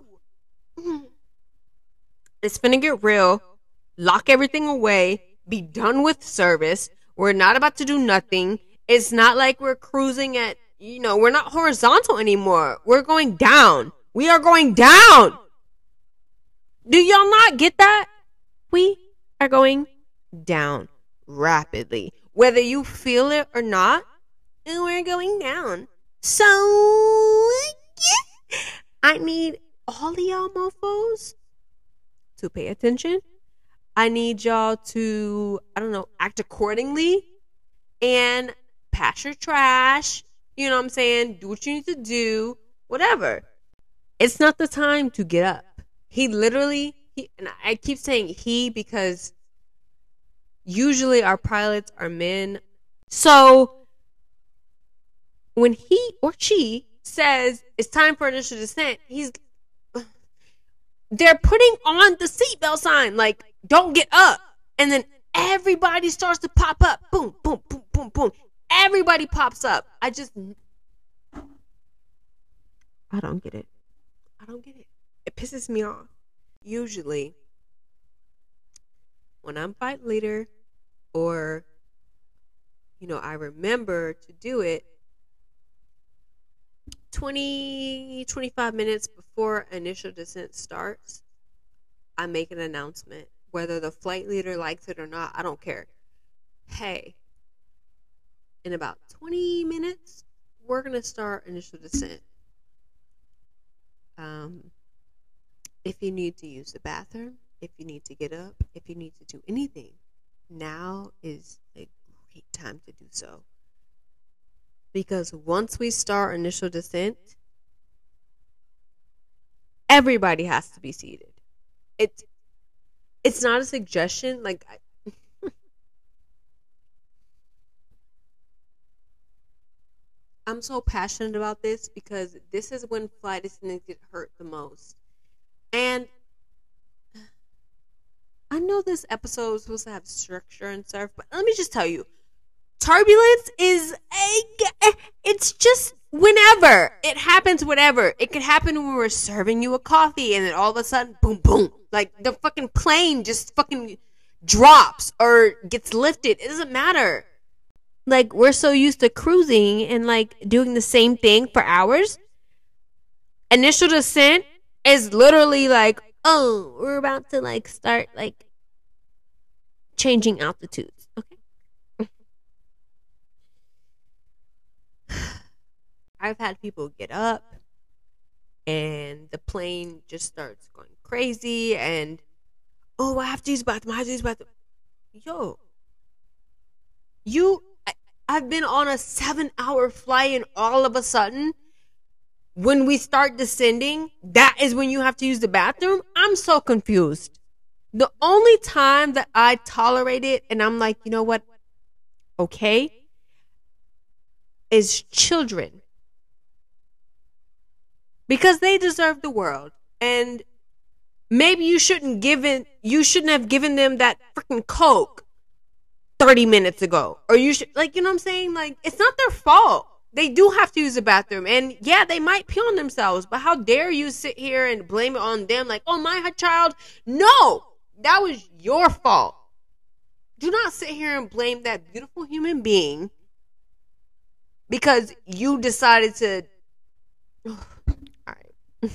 It's finna get real. Lock everything away. Be done with service. We're not about to do nothing. It's not like we're cruising at, you know, we're not horizontal anymore. We're going down. We are going down. Do y'all not get that? We are going down rapidly. Whether you feel it or not, we're going down. So, yeah, I need all of y'all mofos to pay attention. I need y'all to, I don't know, act accordingly and pass your trash. You know what I'm saying? Do what you need to do. Whatever. It's not the time to get up. He literally, he, and I keep saying he because usually our pilots are men. So when he or she says it's time for initial descent, he's they're putting on the seatbelt sign, like, don't get up. And then everybody starts to pop up. Boom, boom, boom, boom, boom. Everybody pops up. I just, I don't get it. I don't get it. It pisses me off. Usually, when I'm flight leader or, you know, I remember to do it, twenty, twenty-five minutes before initial descent starts, I make an announcement. Whether the flight leader likes it or not, I don't care. Hey, in about twenty minutes, we're going to start initial descent. Um, if you need to use the bathroom, if you need to get up, if you need to do anything, now is a great time to do so. Because once we start initial descent, everybody has to be seated. It's it's not a suggestion. Like, I, I'm so passionate about this because this is when flight attendants get hurt the most. And I know this episode is supposed to have structure and stuff, but let me just tell you, turbulence is a, it's just whenever. It happens whenever. It could happen when we're serving you a coffee and then all of a sudden, boom, boom. Like the fucking plane just fucking drops or gets lifted. It doesn't matter. Like we're so used to cruising and like doing the same thing for hours. Initial descent is literally like, oh, we're about to like start like changing altitudes. Okay. I've had people get up and the plane just starts going crazy and oh, I have to use the bathroom. I have to use the bathroom. Yo, you, I, I've been on a seven hour flight and all of a sudden when we start descending, that is when you have to use the bathroom. I'm so confused. The only time that I tolerate it and I'm like, you know what? Okay. Is children. Because they deserve the world. And maybe you shouldn't give it, you shouldn't have given them that freaking Coke thirty minutes ago. Or you should, like, you know what I'm saying? Like, it's not their fault. They do have to use the bathroom. And yeah, they might pee on themselves. But how dare you sit here and blame it on them? Like, oh, my child. No, that was your fault. Do not sit here and blame that beautiful human being because you decided to. All right.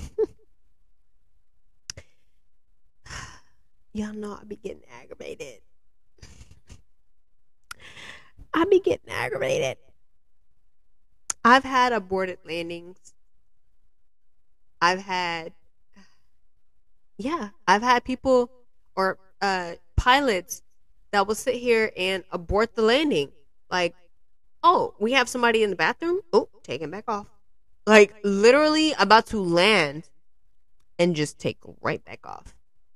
Y'all know I be getting aggravated. I be getting aggravated. I've had aborted landings. I've had, yeah, I've had people or uh, pilots that will sit here and abort the landing. Like, oh, we have somebody in the bathroom. Oh, take him back off. Like, literally about to land and just take right back off.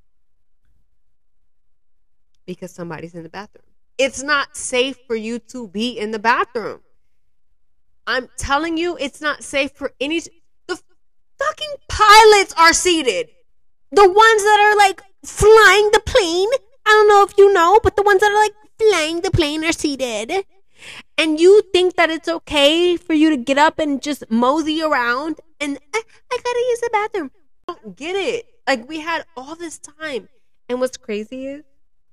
Because somebody's in the bathroom. It's not safe for you to be in the bathroom. I'm telling you, it's not safe for any. The fucking pilots are seated. The ones that are like flying the plane. I don't know if you know, but the ones that are like flying the plane are seated. And you think that it's okay for you to get up and just mosey around and I, I gotta use the bathroom. I don't get it. Like we had all this time. And what's crazy is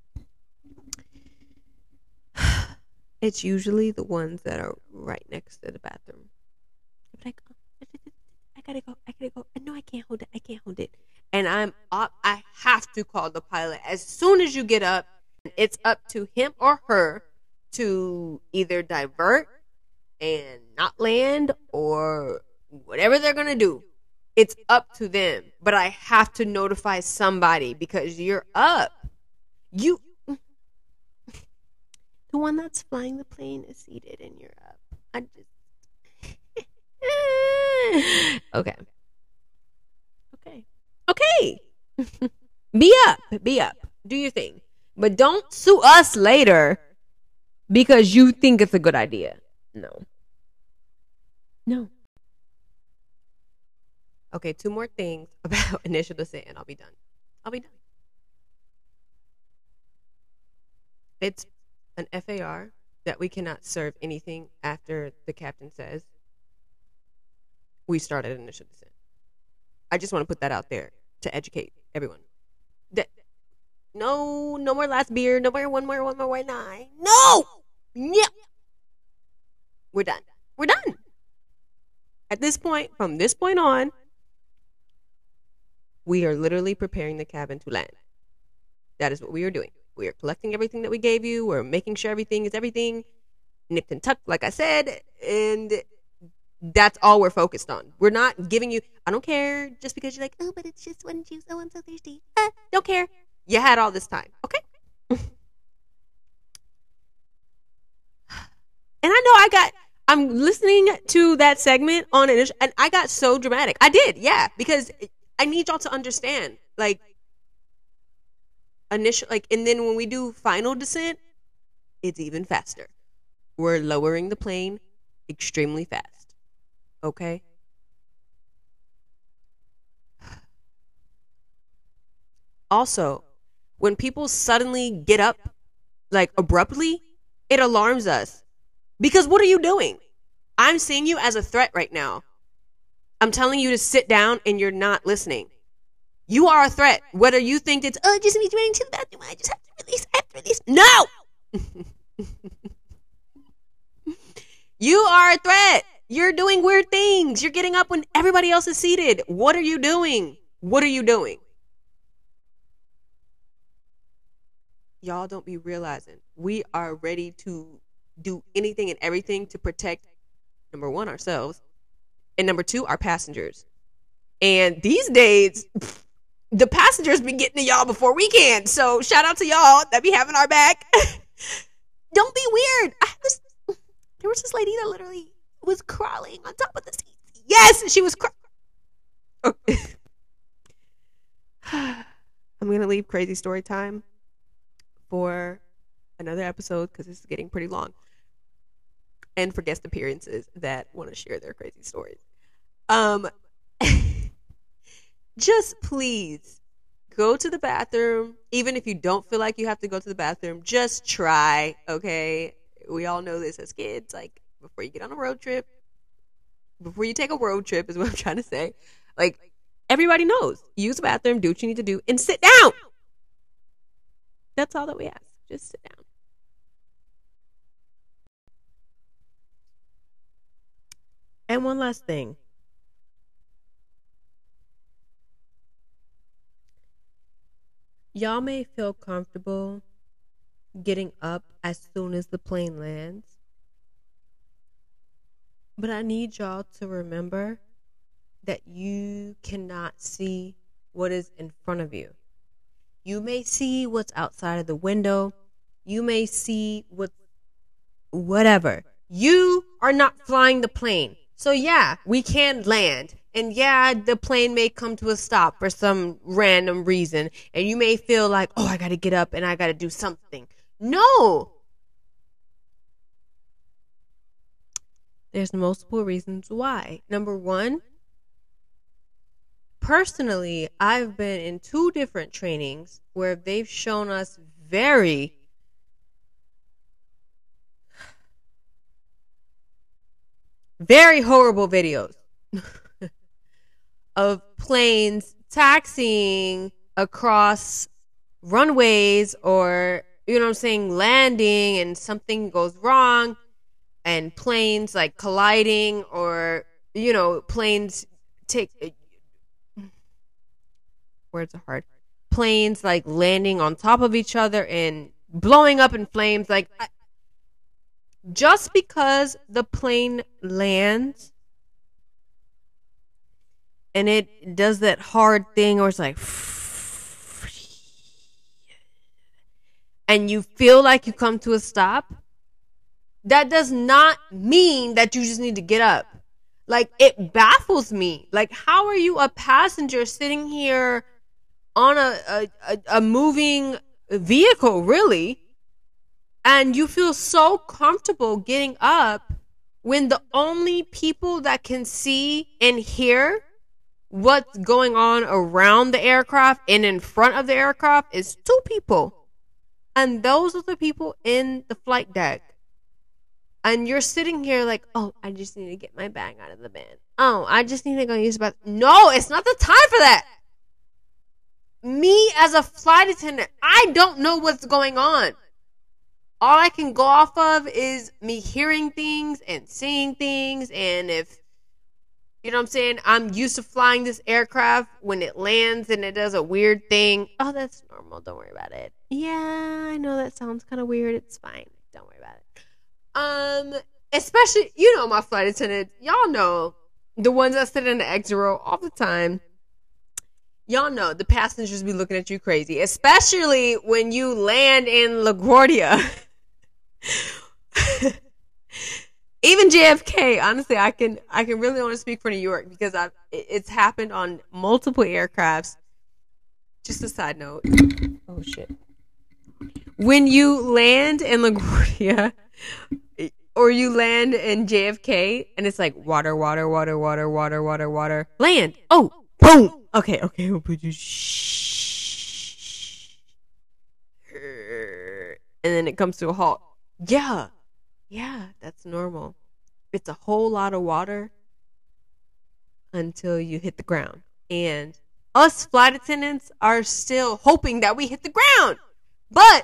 it's usually the ones that are right next to the bathroom. I'm like, oh, I gotta go, I gotta go. No, I can't hold it, I can't hold it. And I'm up, I have to call the pilot. As soon as you get up, it's up to him or her to either divert and not land or whatever they're gonna do. It's up to them. But I have to notify somebody because you're up. You The one that's flying the plane is seated and you're up. I just Okay. Okay. Okay. Be up. Be up. Do your thing. But don't sue us later because you think it's a good idea. No. No. Okay, two more things about initial descent and I'll be done. I'll be done. It's an F A R that we cannot serve anything after the captain says we started initial descent. I just want to put that out there to educate everyone. That no, no more last beer, no more one more, one more, one nine. No, yeah, we're done. We're done. At this point, from this point on, we are literally preparing the cabin to land. That is what we are doing. We are collecting everything that we gave you. We're making sure everything is everything. Nipped and tucked, like I said. And that's all we're focused on. We're not giving you, I don't care just because you're like, oh, but it's just one juice. Oh, I'm so thirsty. Uh, don't care. You had all this time. Okay? And I know I got, I'm listening to that segment on it, and I got so dramatic. I did, yeah. Because I need y'all to understand. Like, initial, like, and then when we do final descent, it's even faster. We're lowering the plane extremely fast. Okay? Also, when people suddenly get up, like abruptly, it alarms us. Because what are you doing? I'm seeing you as a threat right now. I'm telling you to sit down and you're not listening. You are a threat. Whether you think it's, oh, just me running to the bathroom, I just have to release, I have to release. No! You are a threat. You're doing weird things. You're getting up when everybody else is seated. What are you doing? What are you doing? Y'all don't be realizing we are ready to do anything and everything to protect, number one, ourselves, and number two, our passengers. And these days, pff, the passengers be getting to y'all before we can. So shout out to y'all that be having our back. Don't be weird. I was, there was this lady that literally was crawling on top of the seat. Yes, she was crawling. Okay. I'm going to leave crazy story time for another episode because this is getting pretty long. And for guest appearances that want to share their crazy stories. Um, just please go to the bathroom. Even if you don't feel like you have to go to the bathroom, just try, okay? We all know this as kids. Like, before you get on a road trip, before you take a road trip is what I'm trying to say. Like, everybody knows. Use the bathroom, do what you need to do, and sit down. That's all that we ask. Just sit down. And one last thing. Y'all may feel comfortable getting up as soon as the plane lands. But I need y'all to remember that you cannot see what is in front of you. You may see what's outside of the window. You may see what, whatever. You are not flying the plane. So yeah, we can land. And yeah, the plane may come to a stop for some random reason. And you may feel like, oh, I got to get up and I got to do something. No. There's multiple reasons why. Number one, personally, I've been in two different trainings where they've shown us very very horrible videos of planes taxiing across runways, or, you know what I'm saying, landing and something goes wrong, and planes like colliding, or, you know, planes take, words are hard, planes like landing on top of each other and blowing up in flames. Like, I, just because the plane lands and it does that hard thing where it's like, and you feel like you come to a stop, that does not mean that you just need to get up. Like, it baffles me. Like, how are you a passenger sitting here on a, a, a, a moving vehicle, really, and you feel so comfortable getting up when the only people that can see and hear what's going on around the aircraft and in front of the aircraft is two people. And those are the people in the flight deck. And you're sitting here like, oh, I just need to get my bag out of the bin. Oh, I just need to go use the bathroom. No, it's not the time for that. Me as a flight attendant, I don't know what's going on. All I can go off of is me hearing things and seeing things. And if, you know what I'm saying, I'm used to flying this aircraft, when it lands and it does a weird thing, oh, that's normal. Don't worry about it. Yeah, I know that sounds kind of weird. It's fine. Don't worry about it. Um, especially, you know, my flight attendants, y'all know, the ones that sit in the exit row all the time. Y'all know the passengers be looking at you crazy, especially when you land in LaGuardia. Even J F K, honestly, I can I can really only speak for New York because I've, it's happened on multiple aircrafts. Just a side note. Oh, shit. When you land in LaGuardia or you land in J F K and it's like water, water, water, water, water, water, water, land. Oh, boom. Okay, okay. Shh. and then it comes to a halt. Yeah. Yeah, that's normal. It's a whole lot of water until you hit the ground. And us flight attendants are still hoping that we hit the ground. But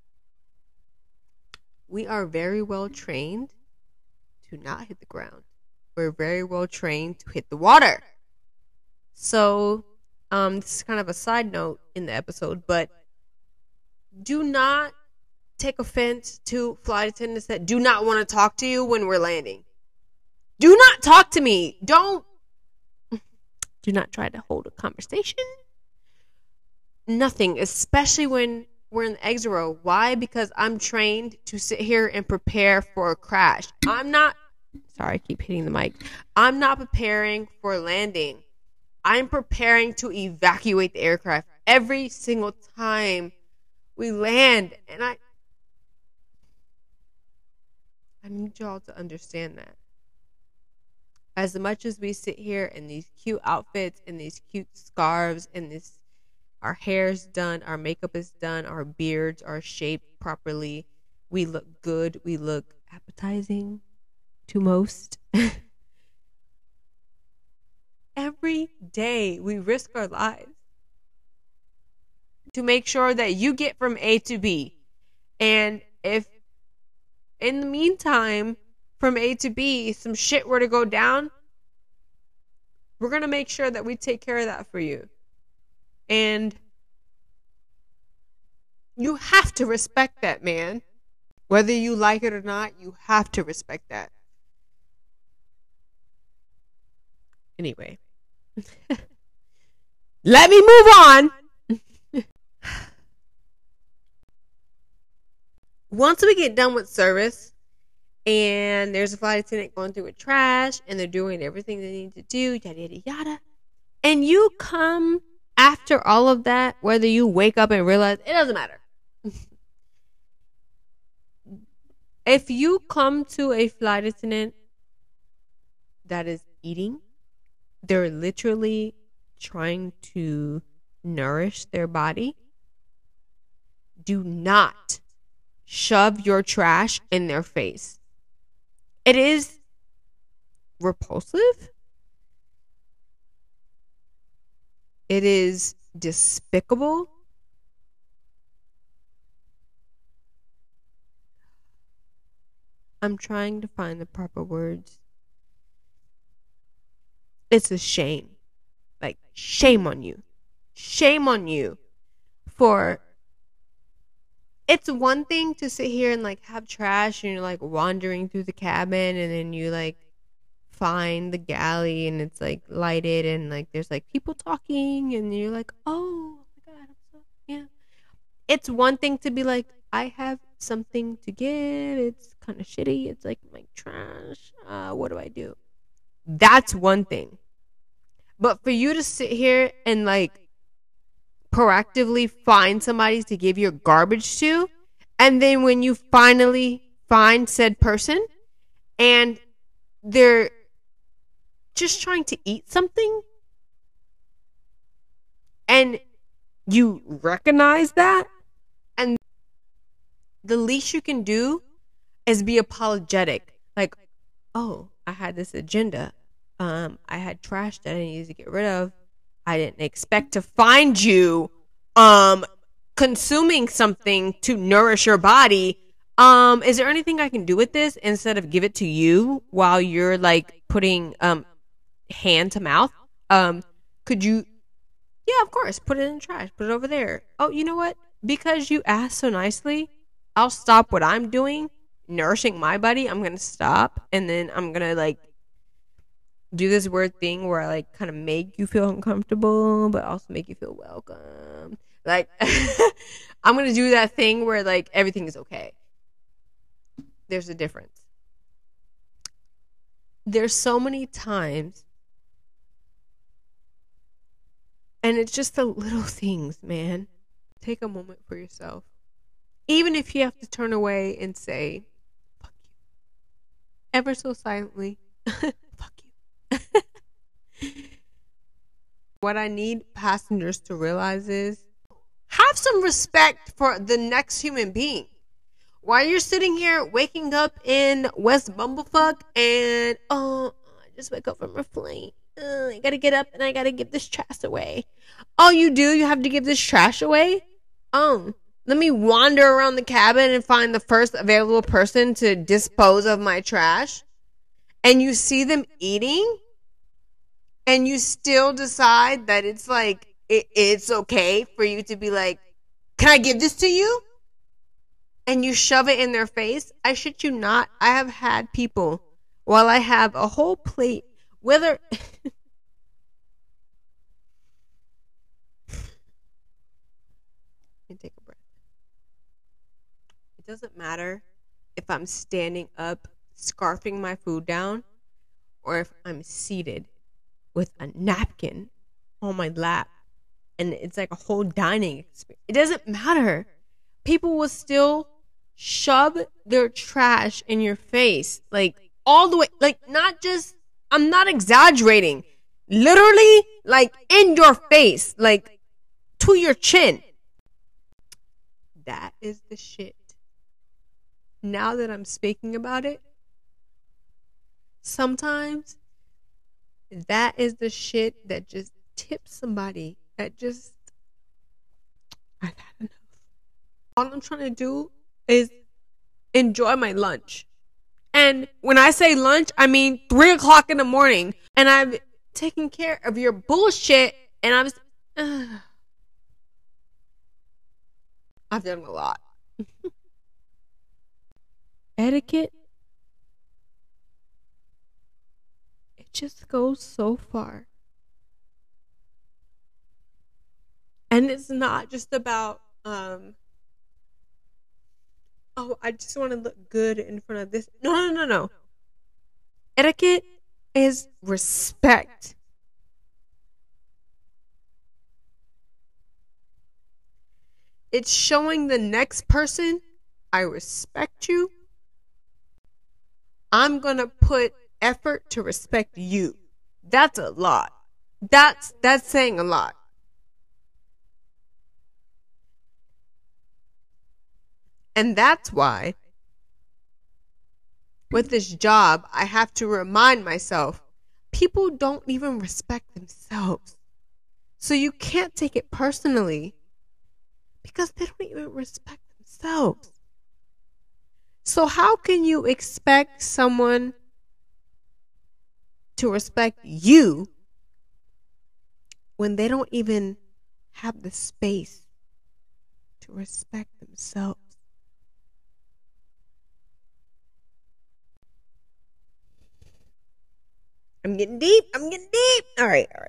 we are very well trained to not hit the ground. We're very well trained to hit the water. So, um, this is kind of a side note in the episode, but do not take offense to flight attendants that do not want to talk to you when we're landing. Do not talk to me. Don't. Do not try to hold a conversation. Nothing, especially when we're in the exit row. Why? Because I'm trained to sit here and prepare for a crash. I'm not. Sorry, I keep hitting the mic. I'm not preparing for landing. I'm preparing to evacuate the aircraft every single time we land. And I I need y'all to understand that. As much as we sit here in these cute outfits and these cute scarves and this, our hair's done, our makeup is done, our beards are shaped properly, we look good, we look appetizing to most. Every day we risk our lives to make sure that you get from A to B. And if in the meantime, from A to B, some shit were to go down, we're going to make sure that we take care of that for you. And you have to respect that, man. Whether you like it or not, you have to respect that. Anyway. Let me move on. Once we get done with service, and there's a flight attendant going through with trash, and they're doing everything they need to do, yada, yada, yada. And you come after all of that, whether you wake up and realize, it doesn't matter. If you come to a flight attendant that is eating, they're literally trying to nourish their body, do not shove your trash in their face. It is repulsive. It is despicable. I'm trying to find the proper words. It's a shame. Like, shame on you. Shame on you for... It's one thing to sit here and, like, have trash and you're, like, wandering through the cabin and then you, like, find the galley and it's, like, lighted and, like, there's, like, people talking and you're like, oh, my God, I'm so... Yeah. It's one thing to be like, I have something to give. It's kind of shitty. It's, like, my trash. Uh, what do I do? That's one thing. But for you to sit here and, like, proactively find somebody to give your garbage to, and then when you finally find said person and they're just trying to eat something and you recognize that, and the least you can do is be apologetic, like, oh, I had this agenda, um I had trash that I needed to get rid of. I didn't expect to find you um consuming something to nourish your body. Um, is there anything I can do with this instead of give it to you while you're like putting um hand to mouth? Um, could you yeah, of course, put it in the trash, put it over there. Oh, you know what? Because you asked so nicely, I'll stop what I'm doing, nourishing my body. I'm gonna stop and then I'm gonna like do this weird thing where I like kind of make you feel uncomfortable, but also make you feel welcome. Like, I'm going to do that thing where like everything is okay. There's a difference. There's so many times, and it's just the little things, man. Take a moment for yourself. Even if you have to turn away and say, fuck you. Ever so silently, fuck you. What I need passengers to realize is have some respect for the next human being. While you're sitting here waking up in West Bumblefuck and, oh, I just wake up from a flight. Uh, I gotta get up and I gotta give this trash away. Oh, you do? You have to give this trash away? Um, let me wander around the cabin and find the first available person to dispose of my trash. And you see them eating? And you still decide that it's like, it, it's okay for you to be like, can I give this to you? And you shove it in their face. I shit you not. I have had people, while I have a whole plate, whether and take a breath. It doesn't matter if I'm standing up, scarfing my food down, or if I'm seated with a napkin on my lap and it's like a whole dining experience. It doesn't matter. People will still shove their trash in your face, like all the way, like not just, I'm not exaggerating, literally like in your face, like to your chin. That is the shit. Now that I'm speaking about it, sometimes that is the shit that just tips somebody. That just, I've had enough. All I'm trying to do is enjoy my lunch. And when I say lunch, I mean three o'clock in the morning. And I've taken care of your bullshit. And I was, uh, I've done a lot. Etiquette, it just goes so far. And it's not just about, um, oh, I just want to look good in front of this. No, no, no, no. Etiquette is respect. It's showing the next person, I respect you. I'm going to put effort to respect you. That's a lot. That's, that's saying a lot. And that's why, with this job, I have to remind myself, people don't even respect themselves. So you can't take it personally because they don't even respect themselves. So how can you expect someone to respect you when they don't even have the space to respect themselves? I'm getting deep. I'm getting deep. All right. All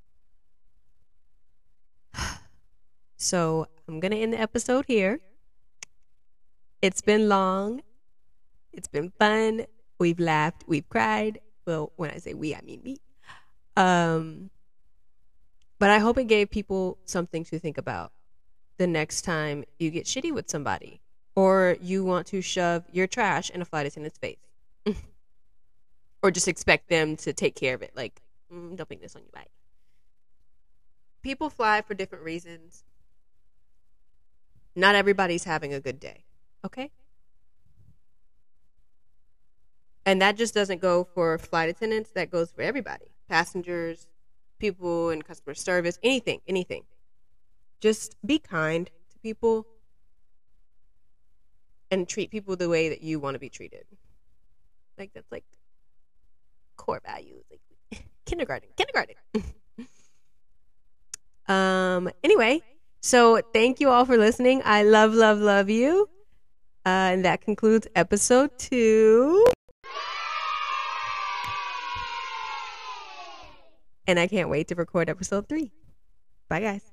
right. So I'm going to end the episode here. It's been long. It's been fun. We've laughed. We've cried. Well, when I say we, I mean me. Um, but I hope it gave people something to think about the next time you get shitty with somebody or you want to shove your trash in a flight attendant's face. Or just expect them to take care of it. Like, mm, dumping this on you, bye. People fly for different reasons. Not everybody's having a good day. Okay? And that just doesn't go for flight attendants. That goes for everybody. Passengers, people in customer service, anything, anything. Just be kind to people and treat people the way that you want to be treated. Like, that's like core values, like kindergarten, kindergarten. um. Anyway, so thank you all for listening. I love, love, love you. Uh, and that concludes episode two. And I can't wait to record episode three. Bye, guys.